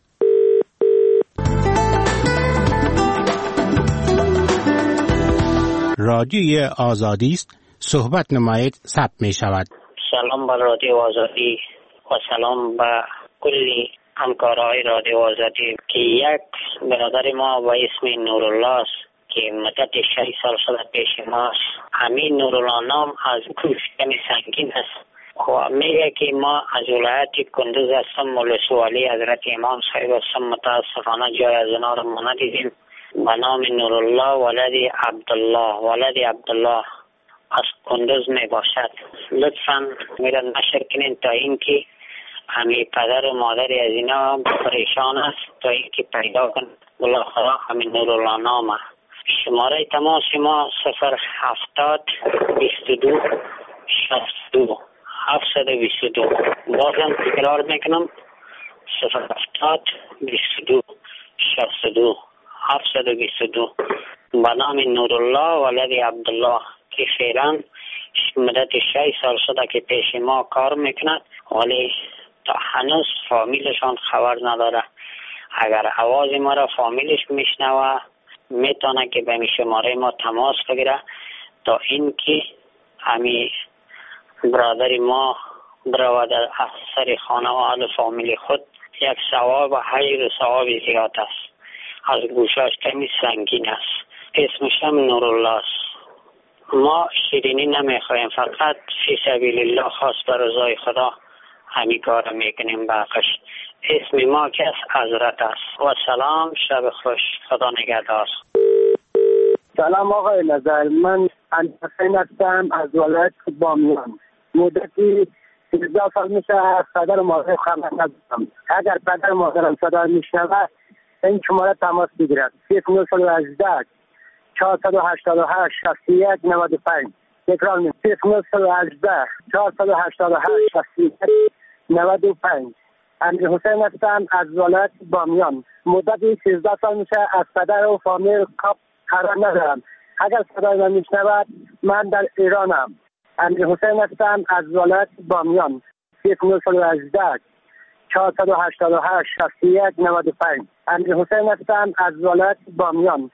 [SPEAKER 23] رادیوی آزادی است، صحبت نمایید، ثبت می شود.
[SPEAKER 27] سلام بر رادیو آزادی و سلام به کل
[SPEAKER 6] همکارای رادیو آزادی که یک برادر ما با اسم نورالله است که مدت شش سال شده پیش ماست. همین نورالله نام از کشتن سنگین است و میگه که ما از ولایت کندوز هستم، مولوی حضرت امام صاحب هستم. متاسفانه جای از اینا رو ما ندیدیم. به نام نورالله ولد عبدالله ولد عبدالله از کندوز می باشد. لطفا میرا نشر کنین تا اینکه همین پدر و مادر از اینا پریشان است تا اینکه پیدا کن. بالاخره همین نورالله نامه. شماره تماس ما صفر هفتاد بیست و دو شصت و دو هفتصد و بیست و دو. بازم تکرار میکنم صفر هفتاد بیست و دو شصت و دو هفتصد و بیست و دو. به نام نورالله ولد عبدالله که فعلا مدت شش سال شده که پیش ما کار میکند ولی تا هنوز فامیلشان خبر نداره. اگر آواز ما را فامیلش میشنوه میتونه که به شماره ما تماس بگیره تا اینکه همین برادر ما برود در اثر خانه و اهل فامیل خود یک ثواب و حجر ثواب زیاد است. از گوشاش کمی سنگین است. اسمش هم نورالله است. ما شیرینی نمیخوایم، فقط فی سبیل الله خاص بر رضای خدا همین کار میکنیم. باقیش اسم ما که حضرت است. و سلام، شب خوش، خدا نگهدار.
[SPEAKER 3] سلام آقای نظر، من حسین هستم از ولایت بامیان. مدتی سیزده سال میشه از پدر و مادر خبر ندارم. اگر پدر و مادرم صدا میشنوه این شماره تماس بگیرد. صفر نه یک هشت چهارصد و هشتاد و هشت شصت و یک نود و پنج. تکرار می صفر نه یک هشت چهارصد و هشتاد و هشت شصت و یک نود و پنج. امیر حسین هستم از ولایت بامیان. مدتی سیزده سال میشه از پدر و فامیل خبر ندارم. اگر صدای من میشنود من در ایرانم. امیر حسین هستم از ولایت بامیان. صفر نه یک هشت چهارصد و هشتاد و هشت شصت و یک نود و پنج. امیر حسین هستم از ولایت بامیان.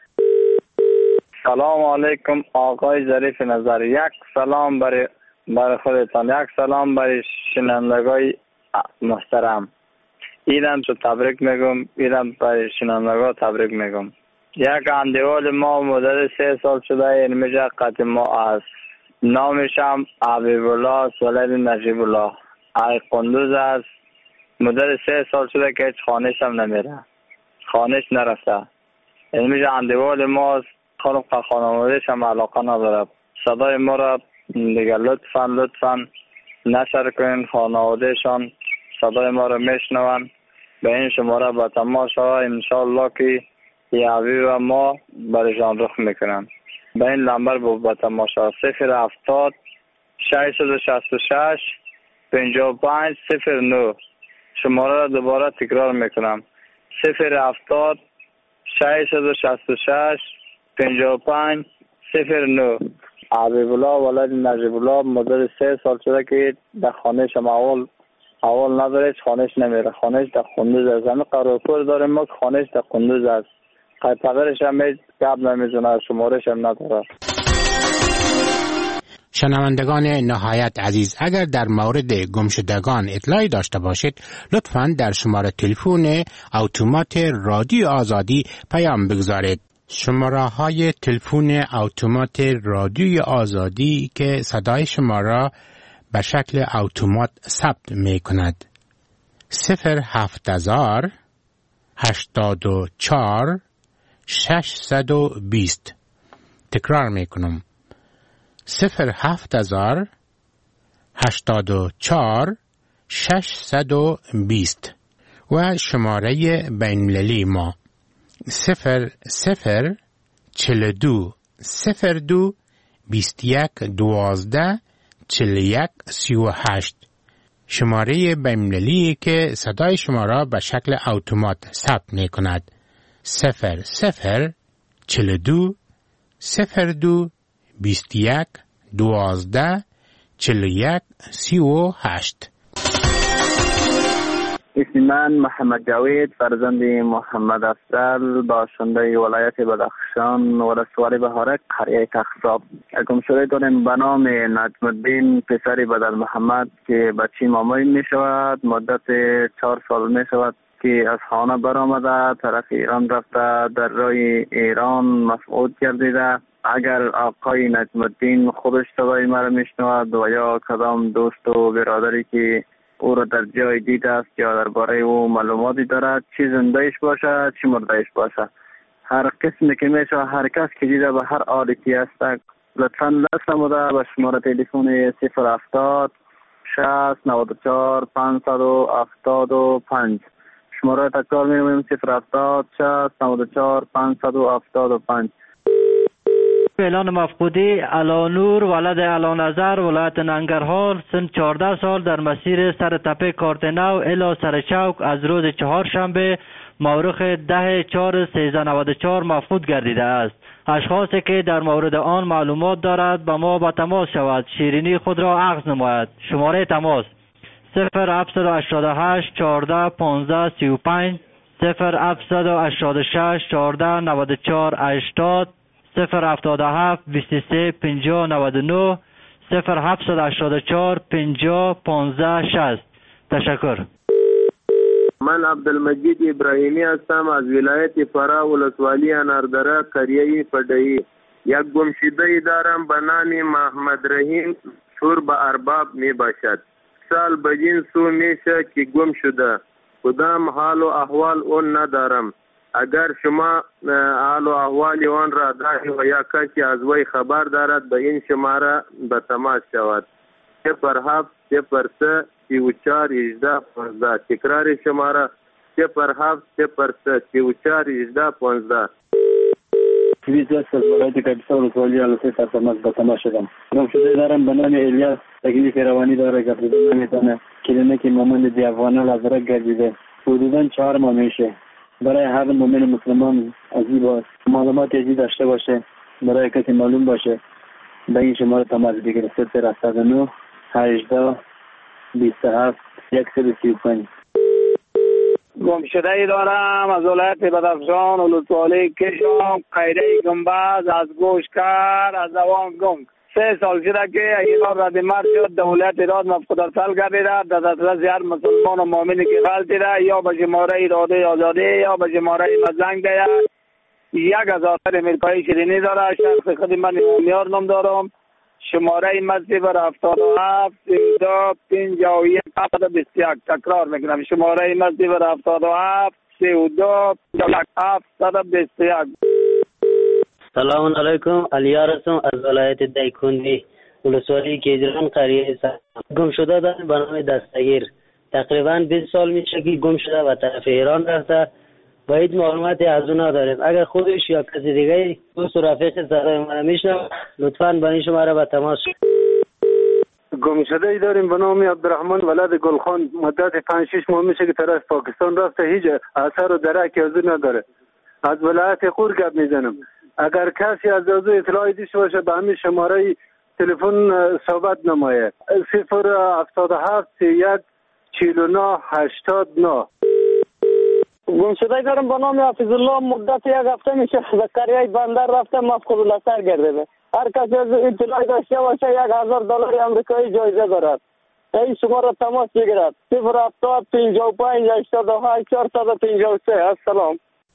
[SPEAKER 7] سلام علیکم آقای ظریف نظر. یک سلام برای برای خودتان، یک سلام برای شنوندگان محترم. ایدم تو تبریک میگم، ایدم برای شنوندگان تبریک میگم. یک اندیوال ما مدت سه سال شده این میجا قد ما است. نامش هم حبیب الله ولد نجیب الله ای قندوز است. مدت سه سال شده که هیچ خانش هم نمیره، خانش نرفته. این میجا اندیوال ما خانم خانوادهش هم علاقه نداره. صدای ما را دیگه لطفا لطفا نشر کنین. خانوادهشان صدای ما را میشنون، به این شماره با تماشا انشاءالله که یه حبیب ما برشان رخ میکنن. به این نمبر با تماشا صفر هفتاد ششصد و شصت و شش پنجاه و پنج صفر نه. شماره را دوباره تکرار میکنم صفر هفتاد ششصد و شصت و شش پنجاه و پنج صفر نه. حبیب الله ولد نجیب الله مدت سه سال شده که در خانهش هم اول اول نداره، خانهش نمیره. خانهش در قندوز است. همه قرارپور داریم ما که خانهش در قندوز است. قید پدرش هم هیچ گپ نمیزنه، شمارش هم نداره.
[SPEAKER 23] شنوندگان نهایت عزیز، اگر در مورد گمشدگان اطلاعی داشته باشید لطفاً در شماره تلفن اتومات رادیو آزادی پیام بگذارید. شماره های تلفن اتومات رادیو آزادی که صدای شما را به شکل اتومات ثبت می کند: صفر هفت هزار هشتاد و چهار ششصد و بیست. تکرار می کنم: صفر هفت هزار هشتاد و چهار ششصد و بیست. و شماره بین‌المللی ما صفر صفر چهل و دو صفر دو بیست و یک دوازده چهل و یک سی و هشت. شماره بین‌المللی که صدای شما را به شکل اتومات ثبت می کند: صفر صفر چهل و دو صفر دو بیست و یک دوازده چهل و یک سی و هشت.
[SPEAKER 12] اسم من محمد جاوید فرزند محمد افضل، باشنده ولایت بدخشان، ولسوالی بهارک، قریه تخصاب. گمشده داریم به نام نجم الدین پسری بدل محمد که بچی مامایی می شود. مدت چهار سال می شود که از خانه برآمده طرف ایران رفته در راه ایران مفقود گردیده. اگر آقای نجم الدین خودش صدای مرا میشنود و یا کدام دوست و برادری که او را در جای دیده است یا درباره او معلوماتی دارد، چی زندهش باشه چی مردهش باشه، هر قسمی که میشه، هر کس که دیده به هر آلیتی است لطفاً دست نموده به شماره تلفن صفر هفتاد شصت نود و چهار پانصد و هفتاد و پنج شماره تکرار می‌کنیم صفر هفتاد شصت نود و چهار پانصد و هفتاد و پنج.
[SPEAKER 17] اعلان مفقودی علانور ولد علانظر ولایت ننگرهار سن چهارده سال در مسیر سر تپه کارتنو الی سر چوک از روز چهارشنبه مورخ ده چهار سیزده نود و چهار مفقود گردیده است. اشخاصی که در مورد آن معلومات دارد به ما با تماس شود، شیرینی خود را اخذ نماید. شماره تماس صفر هفت هشت هشت چهارده پانزده سی و پنج صفر هفت هشت شش چهارده نود و چهار هشتاد صفر هفتاد و هفت بیست و سه پنجاه نود و نه صفر هفت هشتاد و چهار پنجاه پانزده شصت. تشکر.
[SPEAKER 18] من عبدالمجید ابراهیمی هستم از ولایت فرا ولسوالی اناردره قریه فدایی. یک گمشده دارم به نام محمد رحیم شور به ارباب می باشد. سال بجین سو میشه که گم شده، کدام حال و احوال اون ندارم. اگر شما حال و احوال آن را دارید و یا کسی از وی خبر دارد به این شماره به تماس شود. صفر هفت صفر سه سی و چهار هجده پانزده. تکرار شماره صفر هفت صفر سه سی و چهار هجده پانزده.
[SPEAKER 3] ویز است از ولایت کاپیسا ولسوالی علوسه سرسمت به تماس شدم. گم شده دارم به نام الیاس، تکلیف روانی داره، گردیده نمیتونه. کلینیک مامند دیوانه لازرک گردیده. حدوداً چهار ماه میشه. برای هر مومن مسلمان از این باز معلومات ازی داشته باشه، برای کسی معلوم باشه به این شماره تماس بگیره. صفر هشت نه هجده بیست و هفت صد و سی و پنج.
[SPEAKER 7] گم شده ای دارم از ولایت بدخشان ولسوالی کشم قیره گنباز از گوشکار از دوام گنگ. سه سال شده که ایران رد مرد شد. دولت ایران مفقود ارسال گردیده در دسترس هر مسلمان و مؤمنی که غلطیده یا به شماره راده آزادی یا به شماره مزنگ ده یک هزار امریکایی شیرینی داره. شخص خود من میار نام دارم. شماره مزی بر هفتاد و هفت سیودا پنجاه و یک هفتاد و بیست و یک. تکرار میکنم شماره مزی بر هفتاد و هفت سیودا پنجاه و یک هفتاد و بیست و یک.
[SPEAKER 19] سلام علیکم. علیار هستم از ولایت دیکندی ولسوالی کیجران قریه سرم. گم شده دارم به نام دستگیر. تقریبا بیست سال میشه که گم شده و طرف ایران رفته و هیچ معلوماتی از اون نداریم. اگر خودش یا کسی دیگه دوست و رفیق صدای ما میشنوه لطفاً با این شماره با تماس.
[SPEAKER 3] گم شده ای داریم به نام عبدالرحمن ولد گلخان. مدت پنج شش ماه میشه که طرف پاکستان رفته، هیچ اثر و درکی از اون نداره. از ولایت قور گپ میزنم. اگر کسی از او اطلاعی داشته باشه به همین شماره تلفن صحبت نمایه. صفر هفتاد و هفت یک چهل و نه هشتاد و نه.
[SPEAKER 20] گم شده دارم به نام حافظ الله. مدت یک هفته میشه به قریه بندر رفته مفقود الاسر گردیده. هر کسی از اطلاعی داشته باشه یک هزار دلار آمریکایی جایزه دارد. این شماره تماس بگیرد. صفر هفتاد پنجاه و پنج هشتاد و هشت چهارصد و پنجاه و سه. السلام.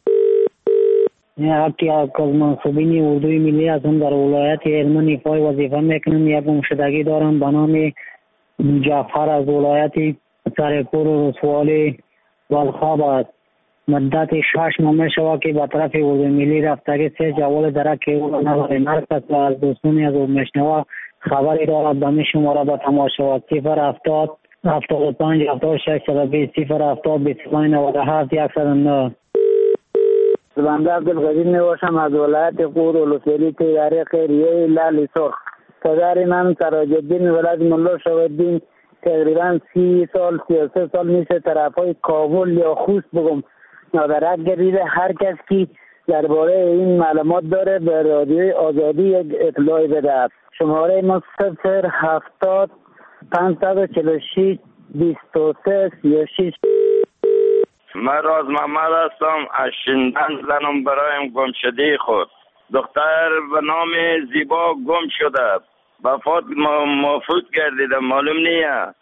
[SPEAKER 24] یکی از منصوبین اردوی ملی هستم. در ولایت هلمند ایفای وظیفه میکنم. یک گمشدگی دارم به نام جعفر از ولایت سرپور ولسوالی والخاب است. مدت شش ماه میشود که به طرف اردوی ملی رفتگی سه جوال درک که او را نداریم. هر کس از دوستانی از او میشنوه خبری دارد به می شماره به تماس شود. صفر هفتاد هفتاد و پنج هفتاد و شش صد و بیست صفر هفتاد بیست و پنج نود و هفت صد و نه. بنده عبدالقدیر میباشم از ولایت قور ولسوالی تیاره خیریه لالی سرخ. پدر من سراج الدین ولد ملا شاهدین تقریبا سی سال سی و سه سال میشه طرفای کابل یا خوست بگم نادرک گردیده. هر کس که درباره این معلومات داره به رادیوی آزادی یک اطلاعی بده. شماره ما صفر هفتاد پانصد و چهل و شش بیست و سه سی و شش.
[SPEAKER 21] من راز محمد هستم از شندن زنم برایم گم شده خود. دختر به نام زیبا گم شده. وفات مفقود گردیده معلوم نیه.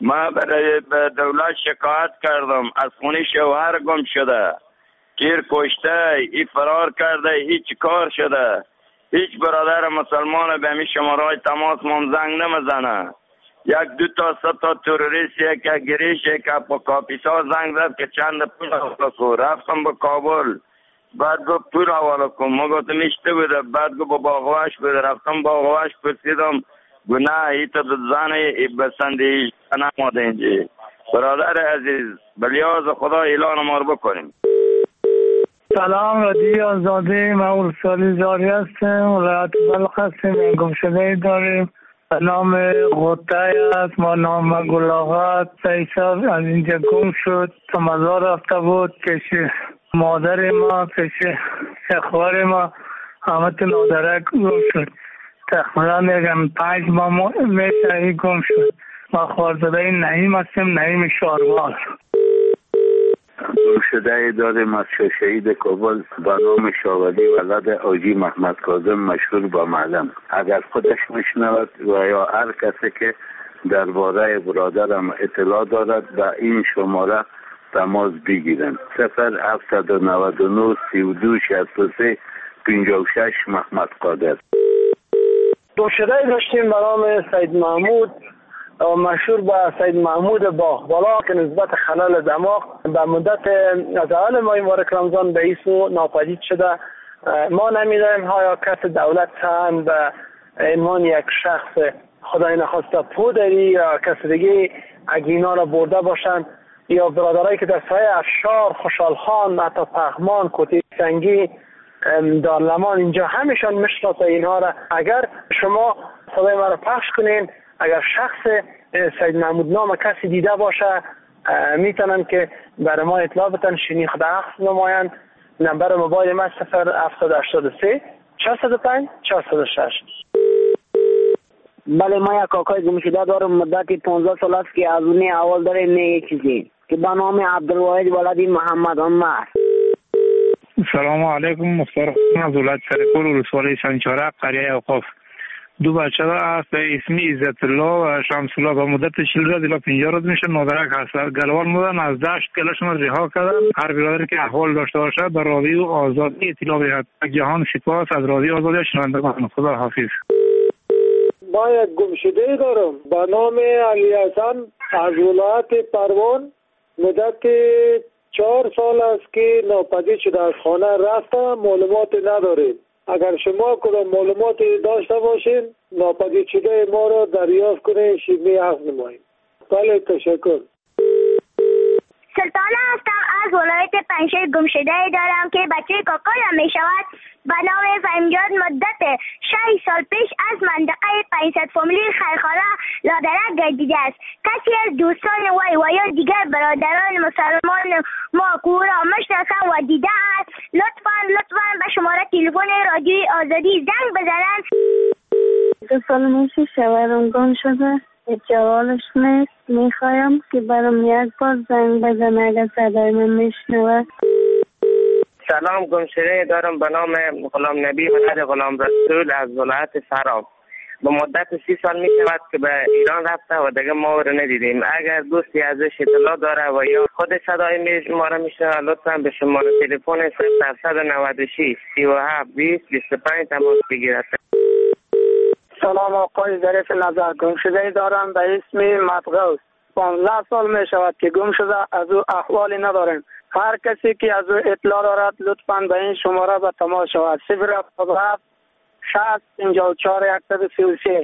[SPEAKER 21] ما برای دولت شکایت کردم، از خونه شوهر گم شده، گیر کشته، ای فرار کرده، هیچ کار شده. هیچ برادر مسلمان به همین شماره تماس مام زنگ نمیزنه. یک دو تا سه تا تروریست یک گریش یک با کاپیسا زنگ زد که چند پول حواله کن. رفتم به کابل، بعد گفت پول حواله کن. ما گفتم اشته بوده، بعد گفت با باغوش بوده. رفتم باغوش پرسیدم گناه ای تا زن بسندی نماده اینجا. برادر عزیز بلیاز خدا اعلان ما رو بکنیم.
[SPEAKER 4] سلام، رادیو آزادی، من اولسالی زاری هستم، ولایت بلخ هستیم. گم شده داریم به نام غطه است، ما نام گلاغت سیصاب از اینجا گم شد. تا مزار رفته بود پیش مادر ما، پیش شخوار ما، همه تو نادرک گم شد. تقریبا میگم پنج ماه میشه ای گم شد. ما خوارزاده نعیم هستیم، نعیم شارمال.
[SPEAKER 5] گم شده ای داریم از شهید کابل با نام شاولی ولد آجی محمد کاظم مشهور با معلم. اگر خودش میشنود و یا هر کسی که درباره برادرم اطلاع دارد به این شماره تماس بگیرند. صفر هفت نه نه سی و دو شصت و سه پنجاه و شش محمد قادر.
[SPEAKER 4] گم شده ای داشتیم به نام سید محمود مشهور با سید محمود باغبالا که نسبت خلال دماغ به مدت از اول ماه مبارک رمضان به ایسو ناپدید شده. ما نمیدانیم ها کس دولت هم به عنوان یک شخص خدای نخواسته پودری یا کس دیگه اگینا را برده باشند یا برادرایی که در سایه افشار، خوشحال خان، حتی پغمان، کوتی سنگی، دارلمان اینجا همیشان میشناسه اینها را. اگر شما صدای ما را پخش کنین، اگر شخص سید محمود نام کسی دیده باشه میتونن که برای ما اطلاع بدن، شنیخته اخذ نمایند. نمبر موبایل ما صفر هفت هشت سه چهارصد و پنج چهارصد و شش.
[SPEAKER 24] بله، ما یک آقای گم شده دارم، مدتی پانزده سال است که از اون اول داره نه یک چیزی که به نام عبدالواحد ولدی محمد عمر.
[SPEAKER 4] سلام علیکم، مختار از ولایت سرپور ولسوالی سنچارق قریه اوقاف. دو بچه ها هست اسمی عزت الله و شمس الله به مدت چهل روز الی پنجاه روز میشه نادرک هست. گلوان بودن از دشت کلشون رها کردن. هر برادری که احوال داشته باشه به رادیو آزادی اطلاع بدهد. جهان سپاس از رادیو آزادی شنوندگان. خدا حافظ. ما یک گم شده دارم به نام علی حسن از ولایت پروان، مدت چهار سال است که ناپدید شده. از خانه رفته، معلومات نداریم. اگر شما کدام معلوماتی داشته باشین ناپدید شده ما را دریافت کنین، شیمی حق نماییم. بله، تشکر.
[SPEAKER 8] سلطانه هستم از ولایت پنجشیر. گم شده دارم که بچه کاکایم می شود به نام فهیمجان. مدت شش سال پیش از منطقه پنجصد فامیلی خیرخانه لادرک گردیده است. کسی از دوستان وی و یا دیگر برادران مسلمان ما که را میشناسند و دیده است لطفا لطفا به شماره تلفن رادیوی آزادی زنگ بزنند.
[SPEAKER 14] دو سال میشه شوهرم گم شده، جوالش نیست. میخوایم که برام یک بار زنگ بزنه اگر صدای من میشنوه.
[SPEAKER 16] سلام، گم شده دارم به نام غلام نبی ولد غلام رسول از ولایت فرام. به مدت سی سال می شود که به ایران رفته و دیگه ما رو ندیدیم. اگر دوستی ازش اطلاع داره و یا خود صدای ما رو میشنوه لطفا به شماره تلفن صفر هفت نه شش سی و هفت بیست بیست و پنج تماس بگیرد.
[SPEAKER 4] سلام آقای ظریف نظر، گم شده دارم به اسم مدغوث. پانزده سال می شود که گم شده، از او احوالی نداریم. هر کسی که از او اطلاع دارد لطفاً به این شماره به تماس شود. صفر هفت هفت شصت پنجاه و چهار صد و سی و سه.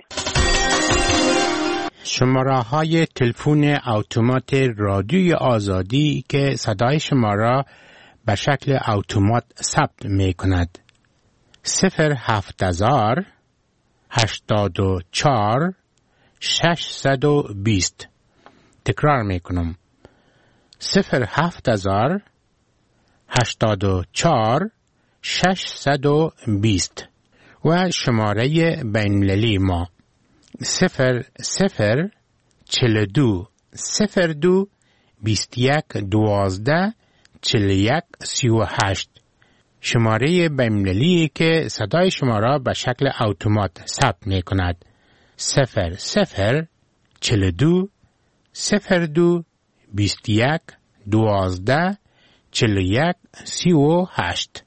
[SPEAKER 23] شماره های تلفن اتومات رادیوی آزادی که صدای شما را به شکل اتومات ثبت می کند. صفر هفت هزار هشتاد و چهار ششصد و بیست. تکرار می کنم. صفر هفت هزار هشتاد و چهار ششصد و بیست و شماره بین‌المللی ما صفر صفر چهل و دو صفر دو بیست و یک دوازده چهل و یک سی و هشت. شماره بین‌المللی که صدای شما را به شکل اتومات ثبت می کند. صفر صفر چهل و دو صفر دو بیست یک دوازده چل یک سی و هشت.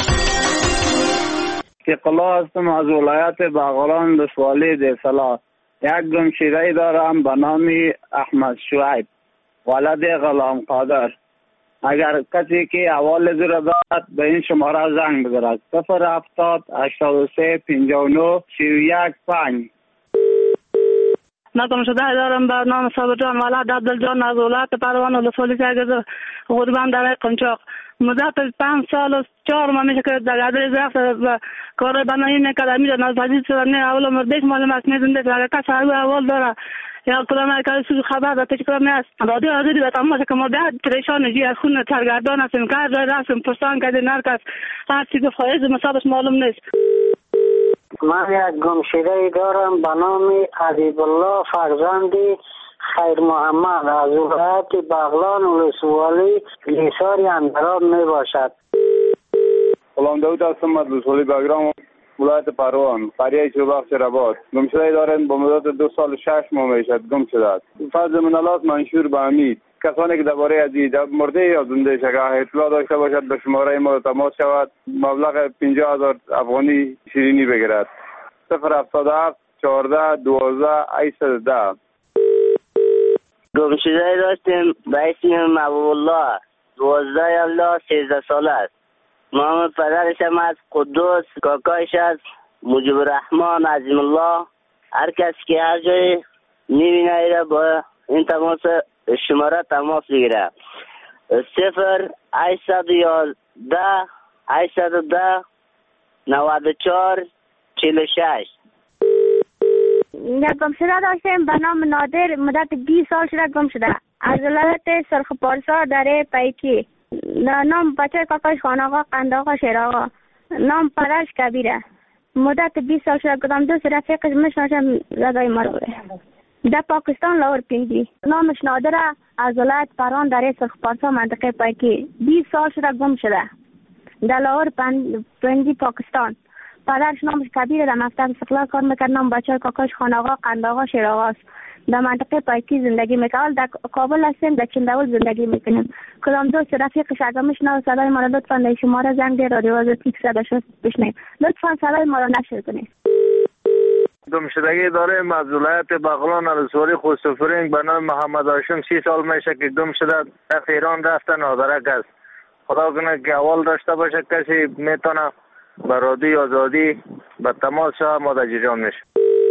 [SPEAKER 7] اقلا هستم از ولایت بغلان ولسوالی دیسلا. یک گمشده دارم به نام احمد شعیب ولد غلام قادر. اگر کسی که حواله زیر دارد به این شماره زنگ بزند صفر هفتاد هشتاد و سه پنجاه و نه سی و یک پنج.
[SPEAKER 9] من گمشده دارم به نام صابر جان ولد عبدالجان از ولایت پروان ولسوالی سرگرد غربان در قنچاق. مدت پنج سال و چهار ماه میشه که در عدل رفت و کار بنایی میکرد. میره نازدازی شدن اول مردش معلوم است میزنده که اگر کسی اول داره یا کدام یک سوز خبر داده که کدام نیست رادیو آزادی به تماش که ما بعد پریشان جی از خون سرگردان هستیم که جای رفتیم پرسان کردیم هر کس هر چیز فایز مصابش معلوم نیست.
[SPEAKER 24] من یک گمشده دارم به نام حبیب الله فرزند خیر محمد از ولایت بغلان ولسوالی لیسار اندراب می باشد.
[SPEAKER 10] غلام داود هستم از ولسوالی بغلان ولایت پروان قریه چوبخش رباط. گمشده دارن با مدت دو سال و شش ماه میشد گم شده است. فضل منالات منشور به امید. کسانی که درباره از مرده یا زنده شده اطلاع داشته باشد به شماره ما تماس شود. مبلغ پنجاه هزار افغانی شیرینی بگیرد. صفر هفتاد و هفت چهارده دوازده هشتصد و ده.
[SPEAKER 11] گمشده داشتیم به اسم محبوب الله دوازده الله سیزده ساله است. نام پدرش هم از قدوس، کاکایش از مجیب الرحمن عظیم الله. هر کس که هر جای میبینه ایره با این تماس شماره تماس بگیره. صفر هشتصد و یازده هشتصد و ده نود و چهار چهل و شش.
[SPEAKER 8] یک گمشده داشتیم به نام نادر مدت بیست سال شده گم شده از ولایت سرخ پارسا در پیکی. نام بچه کاکاش خان آقا قند آقا شیر آقا. نام پدرش کبیره. مدت بیست سال شده کدام دوست رفیقش مشناشم زدای ما رو بره در پاکستان لاهور پینگی. نامش نادره از ولایت پروان در سرخ پارسا منطقه پیکی. بیست سال شده گم شده در لاهور پینگی پاکستان. پدرش نامش کبیره در مکتب استقلال کار میکرد. نام بچه کاکاش خان آقا قند آقا شیر آقا است. در منطقه پایکی زندگی میکنم. در کابل هستیم در چنداول زندگی میکنیم. کدام دوست رفیقش اگر میشنوه صدای ما را لطفا در شماره زنگ ده رادیو آزادی صدا شد بشنویم. لطفا صدای ما را نشر کنید.
[SPEAKER 7] گمشدگی داریم از ولایت بغلان ولسوالی خوستفرینگ به نام محمد هاشم. سی سال میشه که گم شده در ایران رفته نادرک است. خدا کنه که اول داشته باشه کسی میتونه به رادیو آزادی به تماس شود ما در جریان میشه.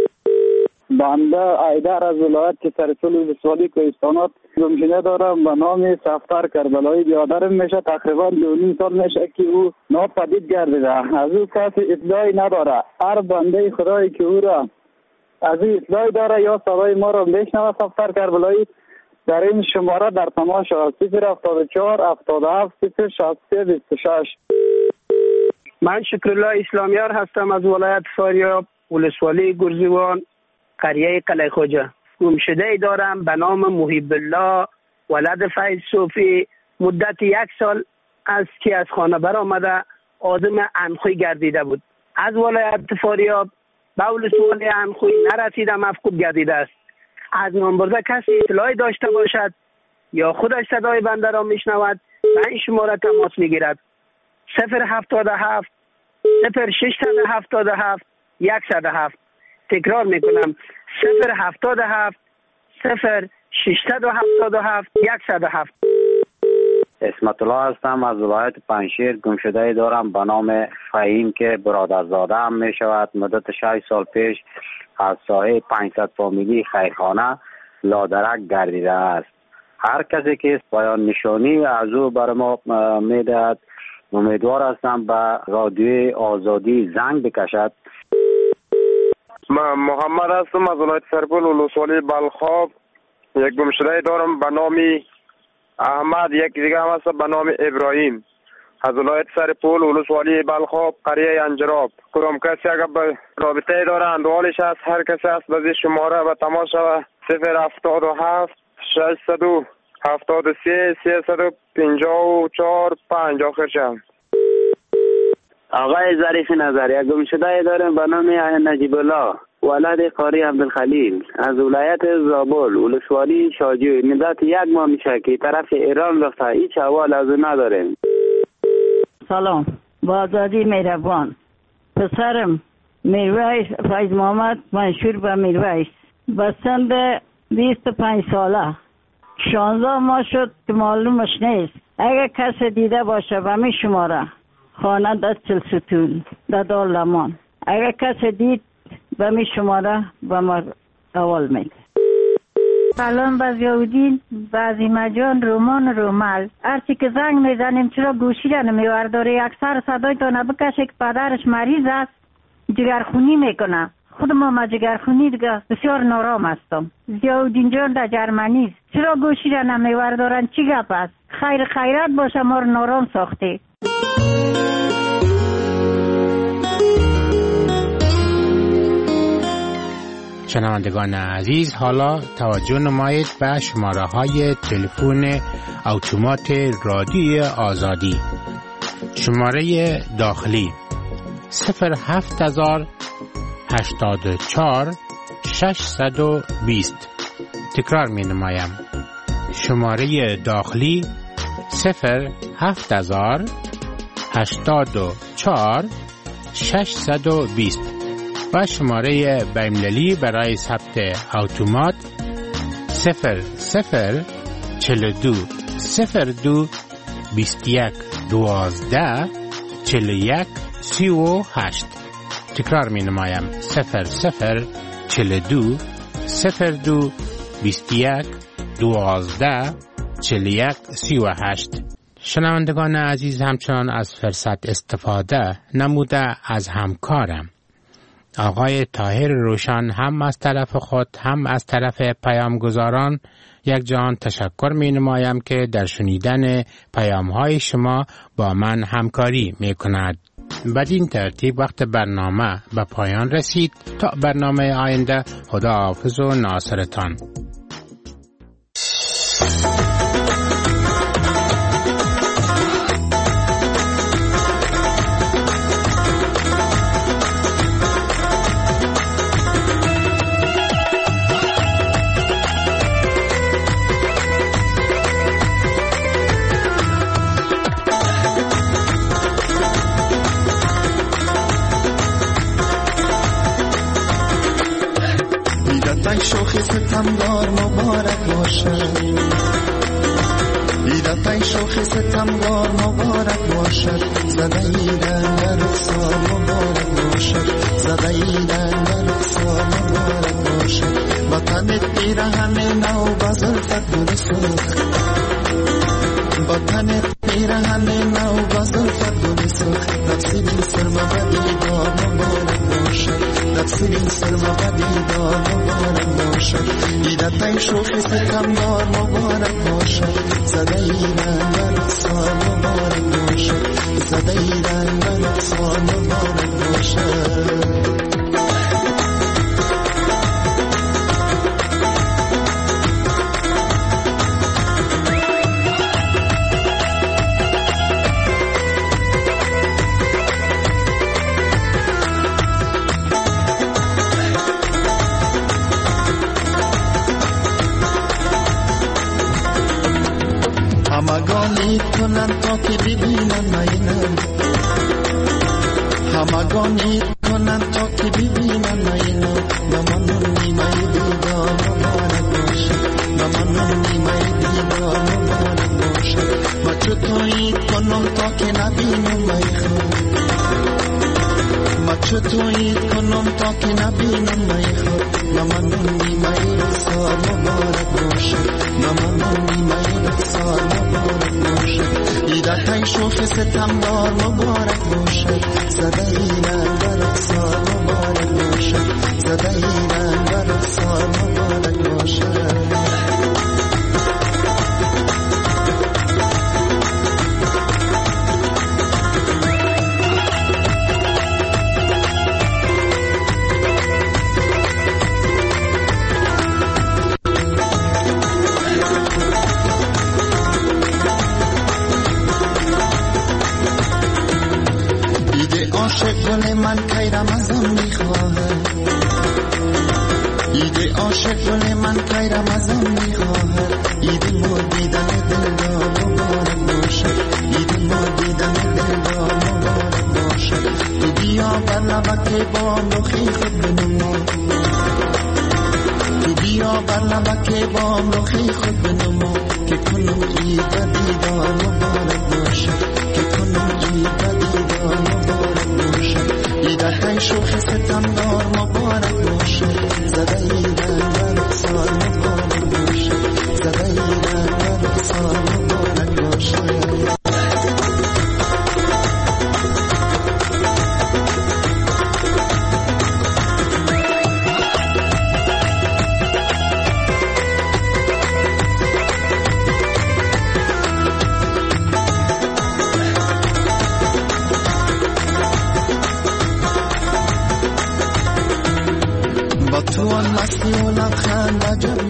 [SPEAKER 13] بنده ایدر از ولایت سرسول ولسوالی کوهستانات گمشده دارم به نام سفتر کربلایی. بیادرم میشه تقریبا دو نیم سال میشه که او ناپدید گردیده. از او کسی اطلاعی نداره. هر بنده خدایی که او را از او اطلاعی داره یا صدای ما را بشنوه سفتر کربلایی در این شماره در تماس شود. صفر هفتاد و چهار هفتاد و هفت صفر شصت و سه بیست و شش.
[SPEAKER 15] من شکرالله اسلامیار هستم از ولایت فاریاب ولسوالی گرزیوان قریه قلعه خوجه. گمشده ای دارم به نام محب الله ولد فیض صوفی. مدت یک سال است که از خانه برآمده آدم انخوی گردیده بود. از ولایت فاریاب به ولسوالی انخوی نرسیده مفقود گردیده است. از نامبرده کسی اطلاعی داشته باشد یا خودش صدای بنده را میشنود و این شماره تماس میگیرد. صفر هفتاد و هفت صفر ششصد و هفتاد و هفت صد و هفت. تکرار میکنم صفر هفتاد و هفت صفر ششصد و هفتاد و هفت صد و هفت.
[SPEAKER 22] اسمت الله هستم از ولایت پنجشیر. گمشده دارم به نام فهیم که برادرزاده هم می شود. مدت شش سال پیش از ساحه پانصد فامیلی خیرخانه لادرک گردیده است. هر کسی که پایان نشانی از او بر ما می دهد امیدوار هستم به رادیو آزادی زنگ بکشد.
[SPEAKER 10] من محمد هستم از ولایت سرپل ولسوالی بلخاب. یک گمشده دارم به نام احمد. یک دیگه هم هست به نام ابراهیم از ولایت سرپل ولسوالی بلخاب قریه انجراب. کدام کسی اگر به رابطه داره اندوالش هست هر کسی هست به شماره و تماس شود. صفر هفتاد و هفت ششصد و هفتاد و سه سیصد و پنجاه و چهار پنج آخر شد.
[SPEAKER 11] آقای ظریف نظر یک گمشده داریم به نام نجیب الله
[SPEAKER 3] ولد قاری عبدالخلیل از ولایت زابل ولسوالی شاجوی. مدت یک ماه میشه که طرف ایران رفته، هیچ احوال از اون نداریم.
[SPEAKER 1] سلام، با آزادی مهربان. پسرم میرویس فیض محمد منشور به میرویس به سن بیست و پنج ساله شانزده ماه شد که معلومش نیست. اگر کس دیده باشه به می شماره خانه در چلستون در دارالمان. اگر کس دید به می شماره به ما اول میده.
[SPEAKER 2] سلام به ضیاءالدین، به عظیمه جان، رومان رومل. هرچی که زنگ میزنیم چرا گوشی را نمیورداره؟ اکثر صدای تا نبکشه که پدرش مریض است، جگرخونی میکنه. خود ما ما جگرخونی دیگه بسیار نارام هستم. ضیاءالدین جان در جرمنی است، چرا گوشی را نمیوردارن؟ چی گپ است؟ خیر خیرات باشه، ما رو نارام ساخته.
[SPEAKER 23] شنوندگان عزیز، حالا توجه نمایید به شماره های تلفن اتومات رادیوی آزادی. شماره داخلی صفر هفت هزار هشتاد و چهار ششصد و بیست. تکرار می نمایم. شماره داخلی صفر هفت هزار هشتاد و چهار ششصد و بیست و شماره بین‌المللی برای ثبت اتومات صفر صفر چهل و دو صفر دو بیست و یک دوازده چهل و یک سی و هشت. تکرار می نمایم. صفر صفر چهل و دو صفر دو بیست و یک دوازده چهل و یک سی و هشت. شنوندگان عزیز، همچنان از فرصت استفاده نموده از همکارم آقای طاهر روشن هم از طرف خود هم از طرف پیامگزاران یک جان تشکر می نمایم که در شنیدن پیام های شما با من همکاری می کند. بدین ترتیب وقت برنامه به پایان رسید. تا برنامه آینده، خدا حافظ و ناصرتان.
[SPEAKER 6] شوخی ستمگار مبارک باشد، ایدتای شوخی ستمگار مبارک باشد، زداییدن در سال مبارک باشد، زداییدن در سال مبارک باشد. وطنت پیرهن نو بزلفت گل سرخ، وطنت پیرهن نو بزلفت گل سرخ. نفسیدین سرما بدیدار مبارک باشد، نفسیدین سرما بدیدار مبارک باشد. ایدتای شوخی ستمگار مبارک باشد، زداییدن در سال مبارک باشد، زداییدن در سال مبارک باشد. همگانی کنن تا که ببینن مینم، همگانی کنن تا که ببینن مینم. نمانون نیمه دیدار مبارک باشد، نمانون نیمه دیدار مبارک باشد. ما چطوری کنم تا که نبینم میخوام، ما چطوری کنم تا که نبینم میخوام. نمانون نیمه سال مبارک باشد، نمانون نیمه سال مبارک باشد. ایدتای شوخی ستمگار مبارک باشد، زداییدن در سال مبارک باشد، زداییدن در سال مبارک باشد. عاشق گل من کی رمضان میخواهد، عاشق گل من غیرم ازم میخواهد عید ما دیدن دلدار مبارک باشد عید ما دیدن دلدار مبارک باشد تو بیا بر لبک بام رخی خود بنما تو بیا بر لبک بام رخی خود بنما که کنم عید دیدار مبارک باشد که کنم عید دیدار مبارک باشد عید خیش شوخ ستمدار مبارک باشد زده ایدن و رخصار مبارک باشد زده ایدن و رخصار مبارک باشد تو آن مستی و لبخند عجب